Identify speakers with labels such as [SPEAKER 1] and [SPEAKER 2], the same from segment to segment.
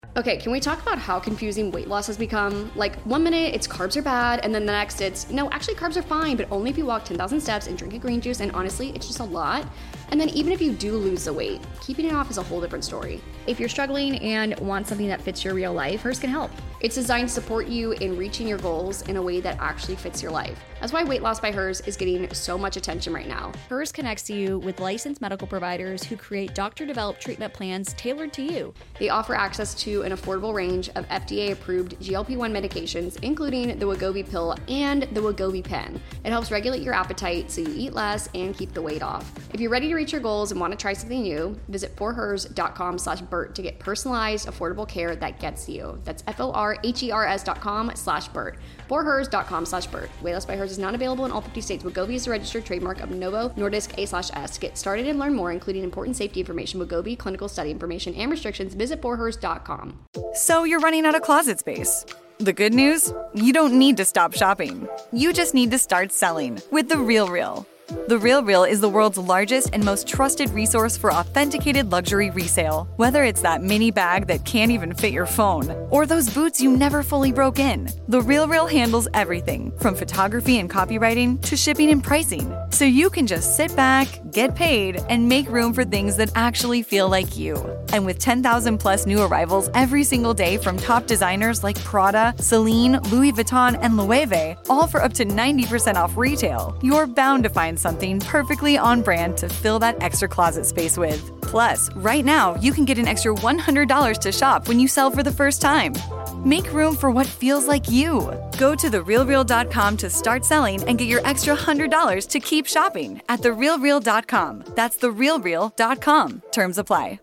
[SPEAKER 1] Okay, can we talk about how confusing weight loss has become? Like, 1 minute it's carbs are bad, and then the next it's, no, actually carbs are fine, but only if you walk 10,000 steps and drink a green juice, and honestly, it's just a lot. And then even if you do lose the weight, keeping it off is a whole different story.
[SPEAKER 2] If you're struggling and want something that fits your real life, Hers can help.
[SPEAKER 1] It's designed to support you in reaching your goals in a way that actually fits your life. That's why Weight Loss by Hers is getting so much attention right now.
[SPEAKER 2] Hers connects you with licensed medical providers who create doctor-developed treatment plans tailored to you.
[SPEAKER 1] They offer access to an affordable range of FDA-approved GLP-1 medications, including the Wegovy pill and the Wegovy pen. It helps regulate your appetite so you eat less and keep the weight off. If you're ready to reach your goals and want to try something new, visit forhers.com/Bert to get personalized, affordable care that gets you. That's forhers.com/Bert. forhers.com/Bert. Weight Loss by Hers is not available in all 50 states. Wegovy is a registered trademark of Novo Nordisk A/S. To get started and learn more, including important safety information, Wegovy, clinical study information, and restrictions, visit forhers.com.
[SPEAKER 3] So you're running out of closet space. The good news? You don't need to stop shopping. You just need to start selling with The RealReal. The RealReal is the world's largest and most trusted resource for authenticated luxury resale. Whether it's that mini bag that can't even fit your phone, or those boots you never fully broke in, The RealReal handles everything from photography and copywriting to shipping and pricing. So you can just sit back, get paid, and make room for things that actually feel like you. And with 10,000 plus new arrivals every single day from top designers like Prada, Celine, Louis Vuitton, and Loewe, all for up to 90% off retail, you're bound to find something perfectly on brand to fill that extra closet space with. Plus, right now, you can get an extra $100 to shop when you sell for the first time. Make room for what feels like you. Go to therealreal.com to start selling and get your extra $100 to keep shopping at therealreal.com. That's therealreal.com. Terms apply.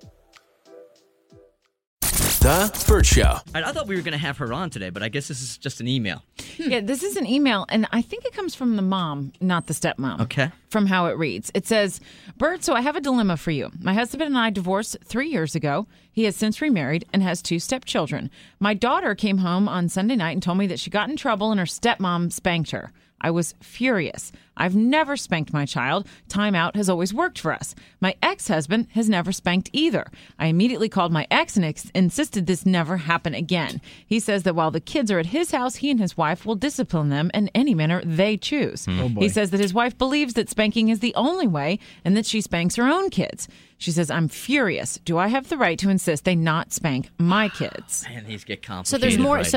[SPEAKER 4] The Bert Show.
[SPEAKER 5] I thought we were going to have her on today, but I guess this is just an email.
[SPEAKER 6] Yeah, this is an email, and I think it comes from the mom, not the stepmom.
[SPEAKER 5] Okay.
[SPEAKER 6] From how it reads. It says, Bert, so I have a dilemma for you. My husband and I divorced 3 years ago. He has since remarried and has 2 stepchildren. My daughter came home on Sunday night and told me that she got in trouble and her stepmom spanked her. I was furious. I've never spanked my child. Time out has always worked for us. My ex-husband has never spanked either. I immediately called my ex and insisted this never happen again. He says that while the kids are at his house, he and his wife will discipline them in any manner they choose. He says that his wife believes that spanking is the only way and that she spanks her own kids. She says, I'm furious. Do I have the right to insist they not spank my kids?
[SPEAKER 5] Man, these get complicated.
[SPEAKER 7] So there's more.
[SPEAKER 5] Right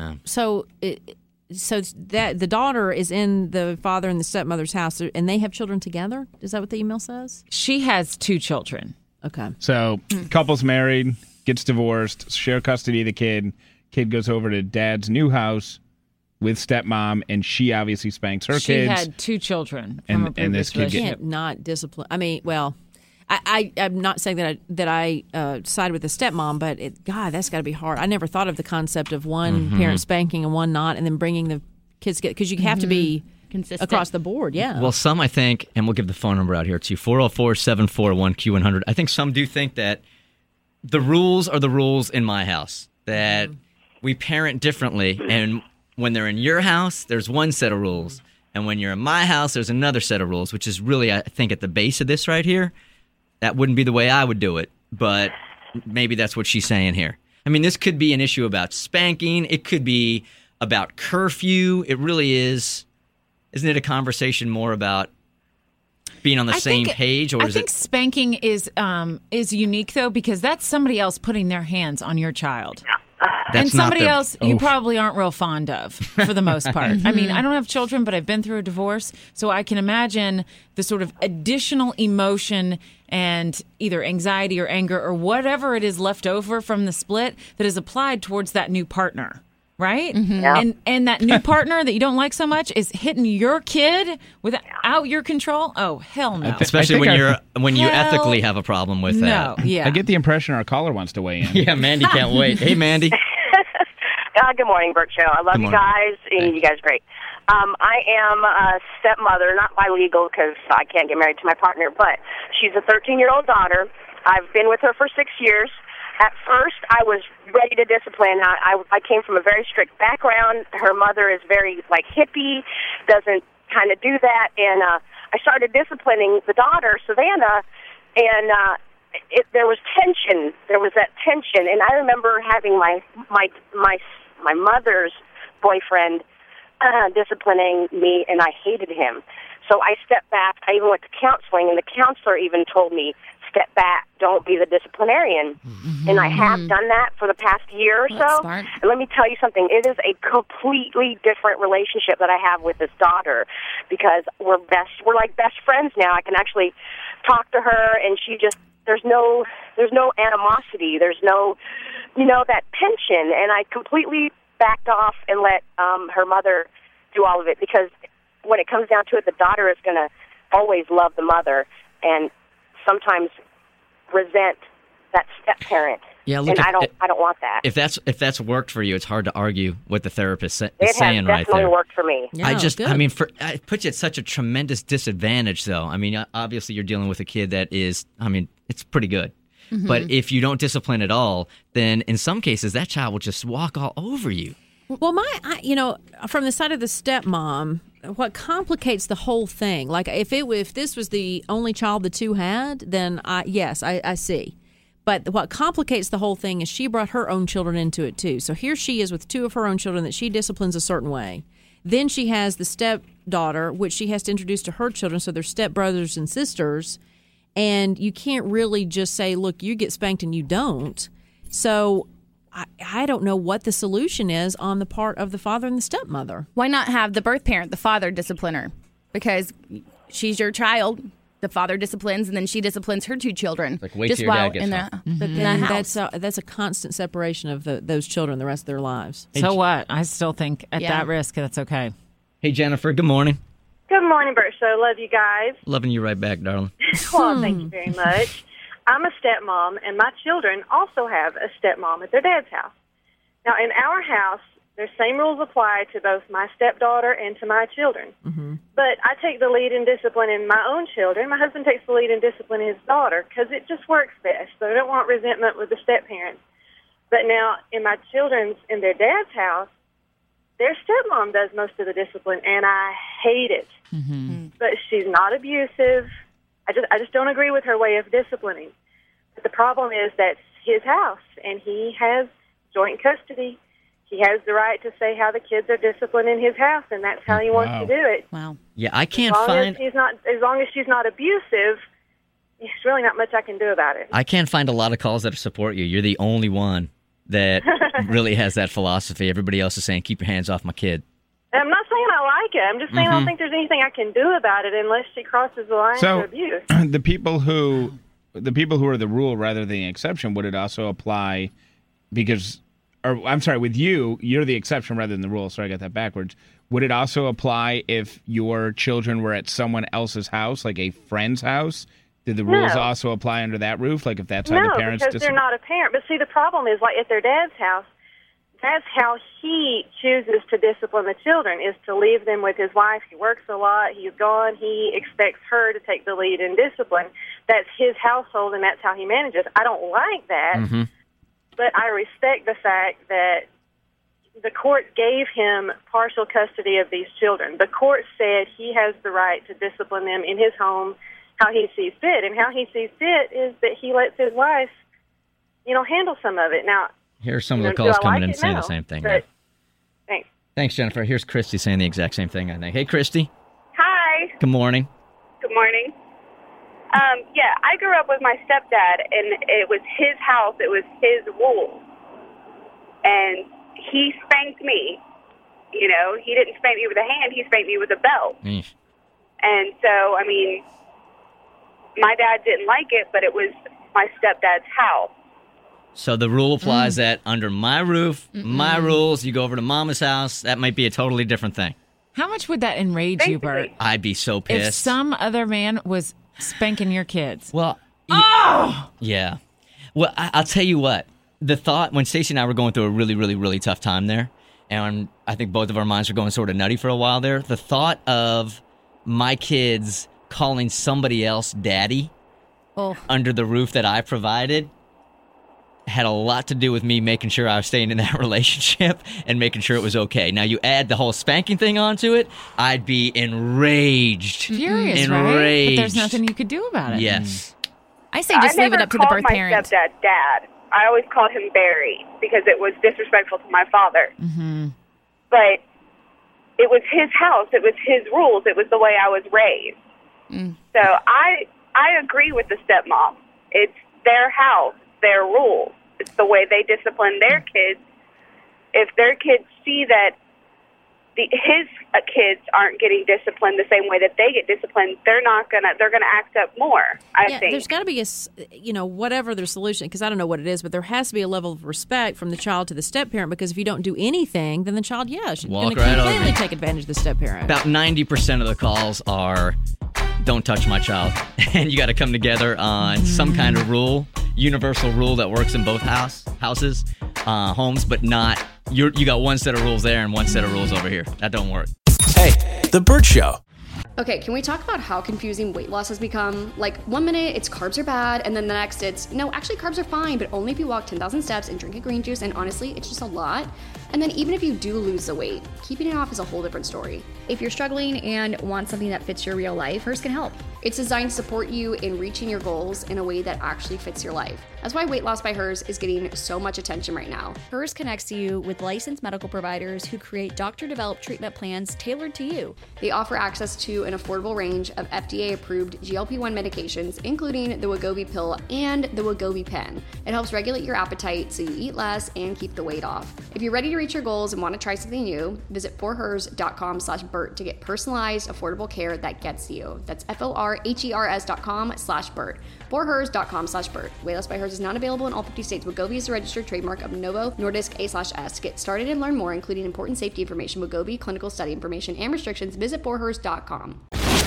[SPEAKER 7] So that the daughter is in the father and the stepmother's house, and they have children together? Is that what the email says?
[SPEAKER 6] She has 2 children.
[SPEAKER 7] Okay.
[SPEAKER 8] So couple's married, gets divorced, share custody of the kid. Kid goes over to dad's new house with stepmom, and she obviously spanks her kids.
[SPEAKER 6] She had 2 children from a previous
[SPEAKER 8] this kid
[SPEAKER 6] relationship.
[SPEAKER 7] Can't not discipline. I mean, well, I'm not saying that I side with the stepmom, but God, that's got to be hard. I never thought of the concept of one parent spanking and one not, and then bringing the kids because you have to be
[SPEAKER 2] consistent
[SPEAKER 7] across the board. Yeah.
[SPEAKER 5] Well, some I think, and we'll give the phone number out here too, 404-741-Q100. I think some do think that the rules are the rules in my house, that we parent differently, and when they're in your house, there's one set of rules, and when you're in my house, there's another set of rules, which is really, I think, at the base of this right here. That wouldn't be the way I would do it, but maybe that's what she's saying here. I mean, this could be an issue about spanking. It could be about curfew. It really is. Isn't it a conversation more about being on the same page? Or
[SPEAKER 6] I think spanking is unique, though, because that's somebody else putting their hands on your child. And somebody else you probably aren't real fond of, for the most part. I mean, I don't have children, but I've been through a divorce, so I can imagine the sort of additional emotion and either anxiety or anger or whatever it is left over from the split that is applied towards that new partner, right?
[SPEAKER 9] Yeah.
[SPEAKER 6] And that new partner that you don't like so much is hitting your kid without your control? Oh, hell no.
[SPEAKER 5] Especially when you ethically have a problem with that.
[SPEAKER 6] Yeah.
[SPEAKER 8] I get the impression our caller wants to weigh in.
[SPEAKER 5] Yeah, Mandy can't wait. Hey, Mandy.
[SPEAKER 9] Good morning, Bert Show. I love you guys, and you guys are great. I am a stepmother, not by legal because I can't get married to my partner, but she's a 13-year-old daughter. I've been with her for 6 years. At first, I was ready to discipline. I came from a very strict background. Her mother is very, hippie, doesn't kind of do that, and I started disciplining the daughter, Savannah, and there was tension. There was that tension, and I remember having my mother's boyfriend disciplining me, and I hated him. So I stepped back. I even went to counseling, and the counselor even told me, step back, don't be the disciplinarian. Mm-hmm. And I have done that for the past year or so.
[SPEAKER 2] Smart.
[SPEAKER 9] And let me tell you something. It is a completely different relationship that I have with this daughter, because we're like best friends now. I can actually talk to her, and she just, there's no animosity. There's no, that tension. And I completely backed off and let her mother do all of it, because when it comes down to it, the daughter is going to always love the mother and sometimes resent that step parent.
[SPEAKER 5] Yeah, look,
[SPEAKER 9] and I don't want that.
[SPEAKER 5] If that's worked for you, it's hard to argue what the therapist is
[SPEAKER 9] it
[SPEAKER 5] saying
[SPEAKER 9] has
[SPEAKER 5] right
[SPEAKER 9] definitely
[SPEAKER 5] there.
[SPEAKER 9] worked for me.
[SPEAKER 7] Yeah,
[SPEAKER 5] it puts you at such a tremendous disadvantage, though. I mean, obviously you're dealing with a kid that is, it's pretty good. Mm-hmm. But if you don't discipline at all, then in some cases that child will just walk all over you.
[SPEAKER 7] Well, from the side of the stepmom, what complicates the whole thing, like if this was the only child the two had, then I see. But what complicates the whole thing is she brought her own children into it too. So here she is with two of her own children that she disciplines a certain way. Then she has the stepdaughter, which she has to introduce to her children, so they're stepbrothers and sisters. And you can't really just say, look, you get spanked and you don't. So I don't know what the solution is on the part of the father and the stepmother.
[SPEAKER 2] Why not have the birth parent, the father, discipline her? Because she's your child. The father disciplines, and then she disciplines her two children.
[SPEAKER 5] Like, wait till your dad gets
[SPEAKER 2] in
[SPEAKER 5] home.
[SPEAKER 2] the house.
[SPEAKER 7] That's a constant separation of those children the rest of their lives.
[SPEAKER 6] So what? I still think at that risk, that's okay.
[SPEAKER 5] Hey, Jennifer, good morning.
[SPEAKER 10] Good morning, Bert Show. Love you guys.
[SPEAKER 5] Loving you right back, darling.
[SPEAKER 10] Well, thank you very much. I'm a stepmom, and my children also have a stepmom at their dad's house. Now, in our house, the same rules apply to both my stepdaughter and to my children. Mm-hmm. But I take the lead in disciplining my own children. My husband takes the lead in disciplining his daughter because it just works best. So I don't want resentment with the step-parents. But now, in my children's, in their dad's house, their stepmom does most of the discipline, and I hate it. Mm-hmm. But she's not abusive. I just don't agree with her way of disciplining. But the problem is that's his house, and he has joint custody. He has the right to say how the kids are disciplined in his house, and that's how he wants to do it.
[SPEAKER 2] Wow.
[SPEAKER 5] Yeah, I can't
[SPEAKER 10] as long as she's not abusive, there's really not much I can do about it.
[SPEAKER 5] I can't find a lot of calls that support you. You're the only one that really has that philosophy. Everybody else is saying, keep your hands off my kid.
[SPEAKER 10] I'm not saying I like it. I'm just saying I don't think there's anything I can do about it unless she crosses the line to abuse.
[SPEAKER 8] The people who are the rule rather than the exception, would it also apply because, or I'm sorry, with you're the exception rather than the rule, so I got that backwards. Would it also apply if your children were at someone else's house, like a friend's house? Did the rules also apply under that roof? Like if that's how the parents...
[SPEAKER 10] No, because they're not a parent. But see, the problem is, like at their dad's house, that's how he chooses to discipline the children, is to leave them with his wife. He works a lot. He's gone. He expects her to take the lead in discipline. That's his household, and that's how he manages. I don't like that, but I respect the fact that the court gave him partial custody of these children. The court said he has the right to discipline them in his home how he sees fit, and how he sees fit is that he lets his wife, handle some of it. Now,
[SPEAKER 5] here's some of the calls coming in saying the same thing.
[SPEAKER 10] But, thanks.
[SPEAKER 5] Thanks, Jennifer. Here's Christy saying the exact same thing, I think. Hey, Christy.
[SPEAKER 11] Hi.
[SPEAKER 5] Good morning.
[SPEAKER 11] Good morning. I grew up with my stepdad, and it was his house. It was his rules. And he spanked me. He didn't spank me with a hand. He spanked me with a belt. And so, my dad didn't like it, but it was my stepdad's house.
[SPEAKER 5] So the rule applies that under my roof, my rules, you go over to mama's house, that might be a totally different thing.
[SPEAKER 6] How much would that enrage you, Bert?
[SPEAKER 5] I'd be so pissed.
[SPEAKER 6] If some other man was spanking your kids.
[SPEAKER 5] Well, yeah. Well, I'll tell you what. The thought, when Stacey and I were going through a really, really, really tough time there, and I think both of our minds were going sort of nutty for a while there, the thought of my kids calling somebody else daddy under the roof that I provided had a lot to do with me making sure I was staying in that relationship and making sure it was okay. Now, you add the whole spanking thing onto it, I'd be enraged.
[SPEAKER 6] Furious, right? But there's nothing you could do about it.
[SPEAKER 5] Yes.
[SPEAKER 2] I say just leave it up to the
[SPEAKER 11] I never
[SPEAKER 2] birth
[SPEAKER 11] called
[SPEAKER 2] parent.
[SPEAKER 11] my stepdad Dad. I always called him Barry because it was disrespectful to my father.
[SPEAKER 6] Mm-hmm.
[SPEAKER 11] But it was his house. It was his rules. It was the way I was raised. So I agree with the stepmom. It's their house, their rules. It's the way they discipline their kids. If their kids see that his kids aren't getting disciplined the same way that they get disciplined, they're gonna act up more. I think
[SPEAKER 7] there's got to be whatever their solution, because I don't know what it is, but there has to be a level of respect from the child to the step parent, because if you don't do anything, then the child, should going to completely take advantage of the step parent.
[SPEAKER 5] About 90% of the calls are, don't touch my child. And you got to come together on some kind of rule, universal rule that works in both houses, homes, but not, you got one set of rules there and one set of rules over here. That don't work.
[SPEAKER 4] Hey, The Bert Show.
[SPEAKER 1] Okay, can we talk about how confusing weight loss has become? Like, 1 minute it's carbs are bad, and then the next it's, no, actually carbs are fine, but only if you walk 10,000 steps and drink a green juice, and honestly, it's just a lot. And then even if you do lose the weight, keeping it off is a whole different story.
[SPEAKER 2] If you're struggling and want something that fits your real life, Hers can help.
[SPEAKER 1] It's designed to support you in reaching your goals in a way that actually fits your life. That's why Weight Loss by Hers is getting so much attention right now.
[SPEAKER 2] Hers connects you with licensed medical providers who create doctor-developed treatment plans tailored to you.
[SPEAKER 1] They offer access to an affordable range of FDA-approved GLP-1 medications, including the Wegovy pill and the Wegovy pen. It helps regulate your appetite so you eat less and keep the weight off. If you're ready to reach your goals and want to try something new, visit forhers.com/Bert to get personalized, affordable care that gets you. That's forhers.com/Bert. forhers.com/Bert. Weight Loss by Hers is not available in all 50 states. Wegovy is a registered trademark of Novo Nordisk A/S. Get started and learn more, including important safety information, Wegovy, clinical study information, and restrictions. Visit forhers.com.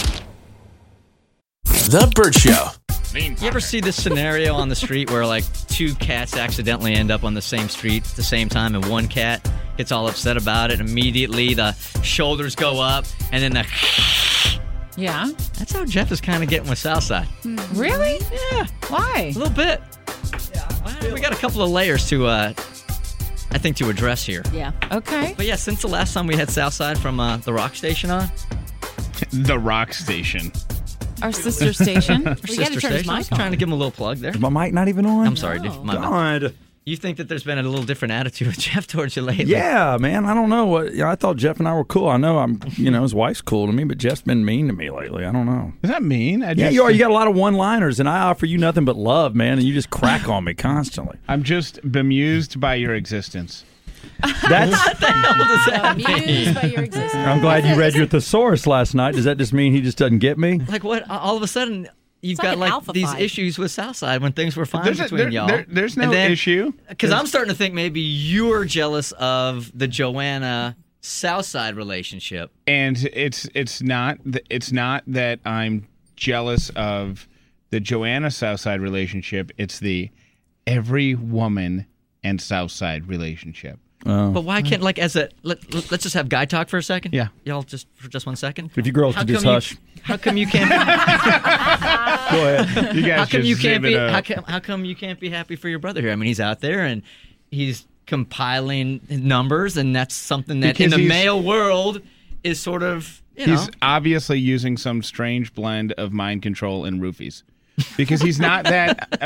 [SPEAKER 4] The Bert Show.
[SPEAKER 5] You ever see this scenario on the street where like two cats accidentally end up on the same street at the same time, and one cat gets all upset about it, and immediately the shoulders go up, and then the
[SPEAKER 6] Yeah.
[SPEAKER 5] That's how Jeff is kind of getting with Southside.
[SPEAKER 6] Really?
[SPEAKER 5] Yeah.
[SPEAKER 6] Why?
[SPEAKER 5] A little bit. Yeah. We got a couple of layers to, I think, to address here.
[SPEAKER 7] Yeah.
[SPEAKER 6] Okay.
[SPEAKER 5] But yeah, since the last time we had Southside from the rock station on.
[SPEAKER 8] The rock station.
[SPEAKER 6] Our sister station.
[SPEAKER 5] Our sister station. I was trying to give him a little plug there.
[SPEAKER 12] Is my mic not even on?
[SPEAKER 5] I'm sorry, dude. My
[SPEAKER 12] God.
[SPEAKER 5] You think that there's been a little different attitude with Jeff towards you lately?
[SPEAKER 12] Yeah, man. I don't know what. I thought Jeff and I were cool. I know his wife's cool to me, but Jeff's been mean to me lately. I don't know.
[SPEAKER 8] Is that mean?
[SPEAKER 12] Yeah, you are. You got a lot of one-liners, and I offer you nothing but love, man, and you just crack on me constantly.
[SPEAKER 8] I'm just bemused by your existence.
[SPEAKER 12] That's
[SPEAKER 5] what the hell does that
[SPEAKER 7] Amused by your existence.
[SPEAKER 12] I'm glad you read your thesaurus last night. Does that just mean he just doesn't get me?
[SPEAKER 5] Like what? All of a sudden, you've got
[SPEAKER 7] like
[SPEAKER 5] like these issues with Southside when things were fine between y'all.
[SPEAKER 8] There's no issue.
[SPEAKER 5] Because I'm starting to think maybe you're jealous of the Joanna Southside relationship.
[SPEAKER 8] And it's not that I'm jealous of the Joanna Southside relationship. It's the every woman and Southside relationship.
[SPEAKER 5] But why can't, like, let's just have guy talk for a second?
[SPEAKER 8] Yeah.
[SPEAKER 5] Y'all for just 1 second?
[SPEAKER 12] If you girls could just hush.
[SPEAKER 5] How come you can't?
[SPEAKER 12] Go ahead.
[SPEAKER 8] You guys
[SPEAKER 5] How come you
[SPEAKER 8] just
[SPEAKER 5] can't
[SPEAKER 8] zip
[SPEAKER 5] be?
[SPEAKER 8] it up.
[SPEAKER 5] How come you can't be happy for your brother here? I mean, he's out there and he's compiling numbers, and that's something that in the male world is sort of
[SPEAKER 8] He's obviously using some strange blend of mind control and roofies. Because he's not that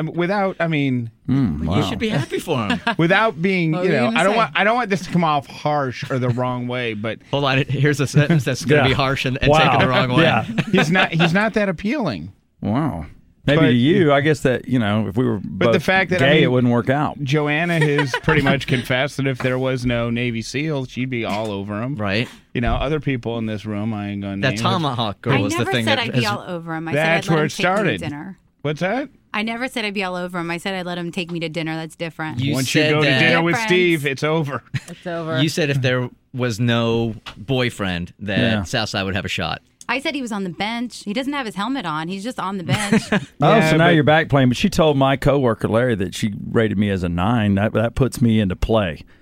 [SPEAKER 5] you should be happy for him.
[SPEAKER 8] Without being,
[SPEAKER 6] What were you gonna
[SPEAKER 8] I don't want this to come off harsh or the wrong way, but
[SPEAKER 5] hold on, here's a sentence that's going to be harsh and
[SPEAKER 12] Wow.
[SPEAKER 5] taken the wrong way.
[SPEAKER 12] Yeah.
[SPEAKER 8] he's not that appealing.
[SPEAKER 12] Wow. Maybe
[SPEAKER 8] But-
[SPEAKER 12] to you, I guess that, if we were both
[SPEAKER 8] the fact that,
[SPEAKER 12] gay, it wouldn't work out.
[SPEAKER 8] Joanna has pretty much confessed that if there was no Navy SEAL, she'd be all over him.
[SPEAKER 5] Right.
[SPEAKER 8] Other people in this room, I ain't going to
[SPEAKER 5] That tomahawk girl
[SPEAKER 13] I
[SPEAKER 5] was the
[SPEAKER 13] never
[SPEAKER 5] thing
[SPEAKER 13] said
[SPEAKER 5] that
[SPEAKER 13] I'd be
[SPEAKER 5] has-
[SPEAKER 13] all over him. I
[SPEAKER 8] That's
[SPEAKER 13] said I'd
[SPEAKER 8] where
[SPEAKER 13] let
[SPEAKER 8] it
[SPEAKER 13] him take me
[SPEAKER 8] started.
[SPEAKER 13] to dinner.
[SPEAKER 8] What's that?
[SPEAKER 13] I never said I'd be all over him. I said I'd let him take me to dinner. That's different.
[SPEAKER 8] Once you
[SPEAKER 5] said
[SPEAKER 8] go to
[SPEAKER 5] that-
[SPEAKER 8] dinner with
[SPEAKER 13] Friends.
[SPEAKER 8] Steve, it's over.
[SPEAKER 6] It's over.
[SPEAKER 5] You said if there was no boyfriend that
[SPEAKER 12] Yeah.
[SPEAKER 5] Southside would have a shot.
[SPEAKER 13] I said he was on the bench. He doesn't have his helmet on. He's just on the bench.
[SPEAKER 12] So now
[SPEAKER 8] but-
[SPEAKER 12] you're back playing. But she told my coworker Larry that she rated me as a 9. That puts me into play.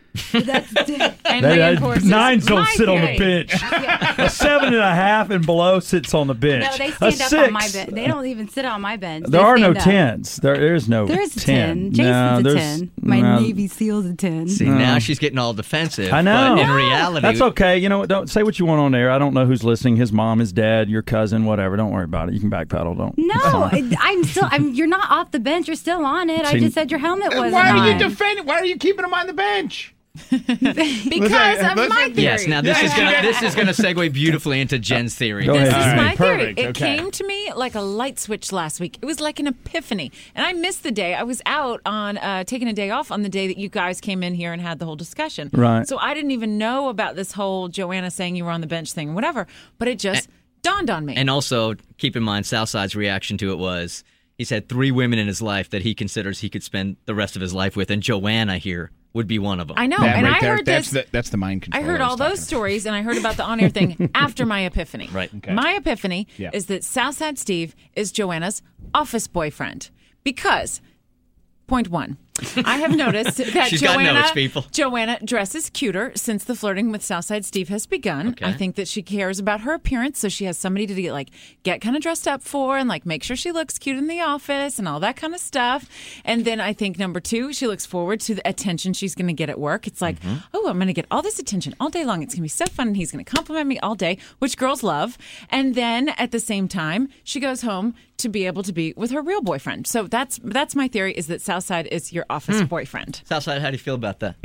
[SPEAKER 13] That's
[SPEAKER 6] And
[SPEAKER 12] They-
[SPEAKER 6] reinforces
[SPEAKER 12] nines don't
[SPEAKER 6] my
[SPEAKER 12] sit on the
[SPEAKER 6] theory.
[SPEAKER 12] bench. A 7.5 and below sits on the bench.
[SPEAKER 13] No, they
[SPEAKER 12] A
[SPEAKER 13] stand up
[SPEAKER 12] 6.
[SPEAKER 13] on my bench. They don't even sit on my bench.
[SPEAKER 12] There
[SPEAKER 13] They
[SPEAKER 12] are no
[SPEAKER 13] stand up.
[SPEAKER 12] 10s. There is no
[SPEAKER 13] There's a
[SPEAKER 12] 10.
[SPEAKER 13] 10. Jason's
[SPEAKER 12] No,
[SPEAKER 13] a
[SPEAKER 12] there's-
[SPEAKER 13] 10. My
[SPEAKER 12] no.
[SPEAKER 13] Navy SEAL's a 10.
[SPEAKER 5] See, now she's getting all defensive.
[SPEAKER 12] I know.
[SPEAKER 5] But in reality,
[SPEAKER 12] That's okay. You know what? Don't say what you want on air. I don't know who's listening. His mom, his dad, your cousin, whatever. Don't worry about it. You can backpedal. Don't.
[SPEAKER 13] No, I'm still. You're not off the bench. You're still on it. I
[SPEAKER 12] See-
[SPEAKER 13] just said your helmet wasn't
[SPEAKER 8] Why are you
[SPEAKER 13] on.
[SPEAKER 8] defending? Why are you keeping him on the bench?
[SPEAKER 6] Because of my theory.
[SPEAKER 5] yes. Now this is gonna segue beautifully into Jen's theory.
[SPEAKER 12] Go ahead.
[SPEAKER 6] This is
[SPEAKER 12] All
[SPEAKER 6] my
[SPEAKER 12] right,
[SPEAKER 6] theory.
[SPEAKER 8] perfect.
[SPEAKER 6] It
[SPEAKER 8] Okay.
[SPEAKER 6] came to me like a light switch last week. It was like an epiphany. And I missed the day. I was out on taking a day off on the day that you guys came in here and had the whole discussion.
[SPEAKER 12] Right.
[SPEAKER 6] So I didn't even know about this whole Joanna saying you were on the bench thing, whatever. But it just dawned on me.
[SPEAKER 5] And also, keep in mind, Southside's reaction to it was he's had 3 women in his life that he considers he could spend the rest of his life with, and Joanna here would be one of them.
[SPEAKER 6] I know.
[SPEAKER 8] That
[SPEAKER 6] and
[SPEAKER 8] right
[SPEAKER 6] I
[SPEAKER 8] there,
[SPEAKER 6] heard
[SPEAKER 8] that's
[SPEAKER 6] this.
[SPEAKER 8] that's the mind control.
[SPEAKER 6] I heard
[SPEAKER 8] was
[SPEAKER 6] all those
[SPEAKER 8] talking
[SPEAKER 6] stories, and I heard about the on-air thing after my epiphany.
[SPEAKER 5] Right.
[SPEAKER 8] Okay.
[SPEAKER 6] My epiphany
[SPEAKER 8] Yeah.
[SPEAKER 6] is that Southside Steve is Joanna's office boyfriend because, point one, I have noticed that
[SPEAKER 5] She's got
[SPEAKER 6] Joanna,
[SPEAKER 5] notes, people.
[SPEAKER 6] Joanna dresses cuter since the flirting with Southside Steve has begun.
[SPEAKER 5] Okay.
[SPEAKER 6] I think that she cares about her appearance, so she has somebody to get kind of dressed up for and make sure she looks cute in the office and all that kind of stuff. And then I think number 2, she looks forward to the attention she's going to get at work. It's like, oh, I'm going to get all this attention all day long. It's going to be so fun, and he's going to compliment me all day, which girls love. And then at the same time, she goes home to be able to be with her real boyfriend. So that's my theory, is that Southside is your office boyfriend.
[SPEAKER 5] Southside, how do you feel about that?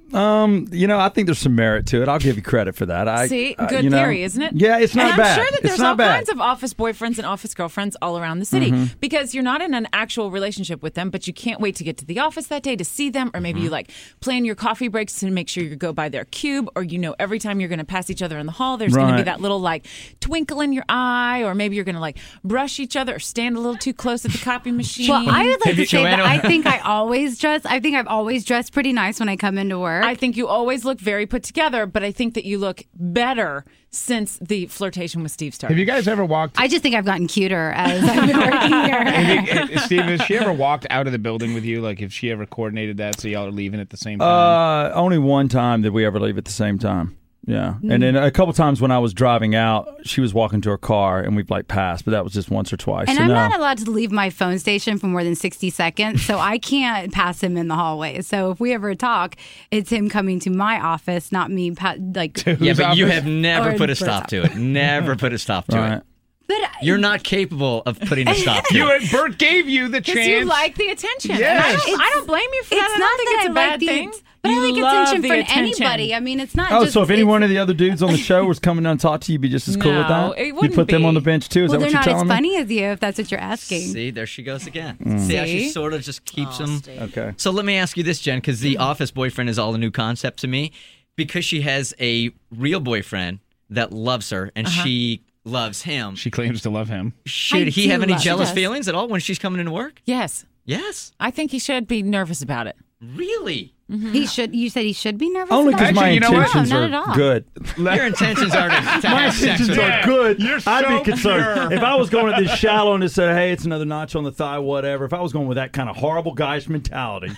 [SPEAKER 12] I think there's some merit to it. I'll give you credit for that.
[SPEAKER 6] See, good theory, isn't it?
[SPEAKER 12] Yeah, it's not
[SPEAKER 6] and
[SPEAKER 12] bad.
[SPEAKER 6] I'm sure that
[SPEAKER 12] It's
[SPEAKER 6] there's
[SPEAKER 12] not
[SPEAKER 6] all
[SPEAKER 12] bad.
[SPEAKER 6] kinds of office boyfriends and office girlfriends all around the city because you're not in an actual relationship with them, but you can't wait to get to the office that day to see them, or maybe you plan your coffee breaks to make sure you go by their cube, or every time you're going to pass each other in the hall, there's going to be
[SPEAKER 12] Right.
[SPEAKER 6] that little twinkle in your eye, or maybe you're going to brush each other or stand a little too close at the copy machine.
[SPEAKER 13] Well, I would like
[SPEAKER 5] Have
[SPEAKER 13] to
[SPEAKER 5] you-
[SPEAKER 13] say that
[SPEAKER 5] Joanna-
[SPEAKER 13] I think I've always dressed pretty nice when I come into work.
[SPEAKER 6] I think you always look very put together, but I think that you look better since the flirtation with Steve started.
[SPEAKER 8] Have you guys ever walked?
[SPEAKER 13] I just think I've gotten cuter as I've been working here.
[SPEAKER 8] Steve, has she ever walked out of the building with you? If she ever coordinated that so y'all are leaving at the same time?
[SPEAKER 12] Only one time did we ever leave at the same time. Yeah. And then a couple times when I was driving out, she was walking to her car and we've passed, but that was just once or twice.
[SPEAKER 13] And
[SPEAKER 12] So
[SPEAKER 13] I'm
[SPEAKER 12] no.
[SPEAKER 13] not allowed to leave my phone station for more than 60 seconds, so I can't pass him in the hallway. So if we ever talk, it's him coming to my office, not me.
[SPEAKER 5] Yeah, but you have never
[SPEAKER 13] Or
[SPEAKER 5] put a
[SPEAKER 13] in
[SPEAKER 5] stop
[SPEAKER 13] person.
[SPEAKER 5] to it. Never put a stop to
[SPEAKER 12] Right.
[SPEAKER 5] it.
[SPEAKER 13] But
[SPEAKER 5] You're not capable of putting a stop to it.
[SPEAKER 8] Bert gave you the
[SPEAKER 6] Because
[SPEAKER 8] chance.
[SPEAKER 6] you like the attention. And
[SPEAKER 8] Yes.
[SPEAKER 6] I don't blame you for that.
[SPEAKER 13] it's
[SPEAKER 6] I
[SPEAKER 13] not
[SPEAKER 6] don't think
[SPEAKER 13] that
[SPEAKER 6] it's
[SPEAKER 13] I
[SPEAKER 6] a bad
[SPEAKER 13] like the,
[SPEAKER 6] thing.
[SPEAKER 13] but
[SPEAKER 6] You
[SPEAKER 13] I like
[SPEAKER 6] love
[SPEAKER 13] attention
[SPEAKER 6] the
[SPEAKER 13] from
[SPEAKER 6] attention.
[SPEAKER 13] anybody. I mean, it's not.
[SPEAKER 12] Oh,
[SPEAKER 13] just,
[SPEAKER 12] so if any
[SPEAKER 13] it's-
[SPEAKER 12] one of the other dudes on the show was coming down to talk to you, you'd be just as cool with
[SPEAKER 6] No,
[SPEAKER 12] that?
[SPEAKER 6] it
[SPEAKER 12] You
[SPEAKER 6] wouldn't
[SPEAKER 12] put them
[SPEAKER 6] be.
[SPEAKER 12] on the bench too? Is
[SPEAKER 13] well,
[SPEAKER 12] that
[SPEAKER 13] they're
[SPEAKER 12] what you're
[SPEAKER 13] not as
[SPEAKER 12] telling me?
[SPEAKER 13] funny as you if that's what you're asking.
[SPEAKER 5] See, there she goes again. See how she
[SPEAKER 6] See?
[SPEAKER 5] sort of just keeps them.
[SPEAKER 12] Okay.
[SPEAKER 5] So let me ask you this, Jen, because the office boyfriend is all a new concept to me. Because she has a real boyfriend that loves her and she loves him.
[SPEAKER 8] She claims to love him.
[SPEAKER 5] Should
[SPEAKER 13] I
[SPEAKER 5] he
[SPEAKER 13] do
[SPEAKER 5] have any
[SPEAKER 13] love-
[SPEAKER 5] jealous
[SPEAKER 6] She does.
[SPEAKER 5] feelings at all when she's coming into work?
[SPEAKER 6] Yes.
[SPEAKER 5] Yes.
[SPEAKER 6] I think he should be nervous about it.
[SPEAKER 5] Really?
[SPEAKER 13] He should. You said he should be nervous.
[SPEAKER 12] Only
[SPEAKER 13] about
[SPEAKER 12] because
[SPEAKER 13] it?
[SPEAKER 12] my
[SPEAKER 8] Actually, you know what?
[SPEAKER 12] intentions
[SPEAKER 13] No, not at
[SPEAKER 12] are
[SPEAKER 13] all.
[SPEAKER 12] good.
[SPEAKER 5] Your intentions are to
[SPEAKER 12] My
[SPEAKER 5] have sex
[SPEAKER 12] intentions
[SPEAKER 5] with
[SPEAKER 12] are
[SPEAKER 5] her.
[SPEAKER 12] good.
[SPEAKER 8] You're
[SPEAKER 12] I'd
[SPEAKER 8] so
[SPEAKER 12] be concerned.
[SPEAKER 8] pure.
[SPEAKER 12] If I was going at this shallow and it said, hey, it's another notch on the thigh, whatever, if I was going with that kind of horrible guy's mentality,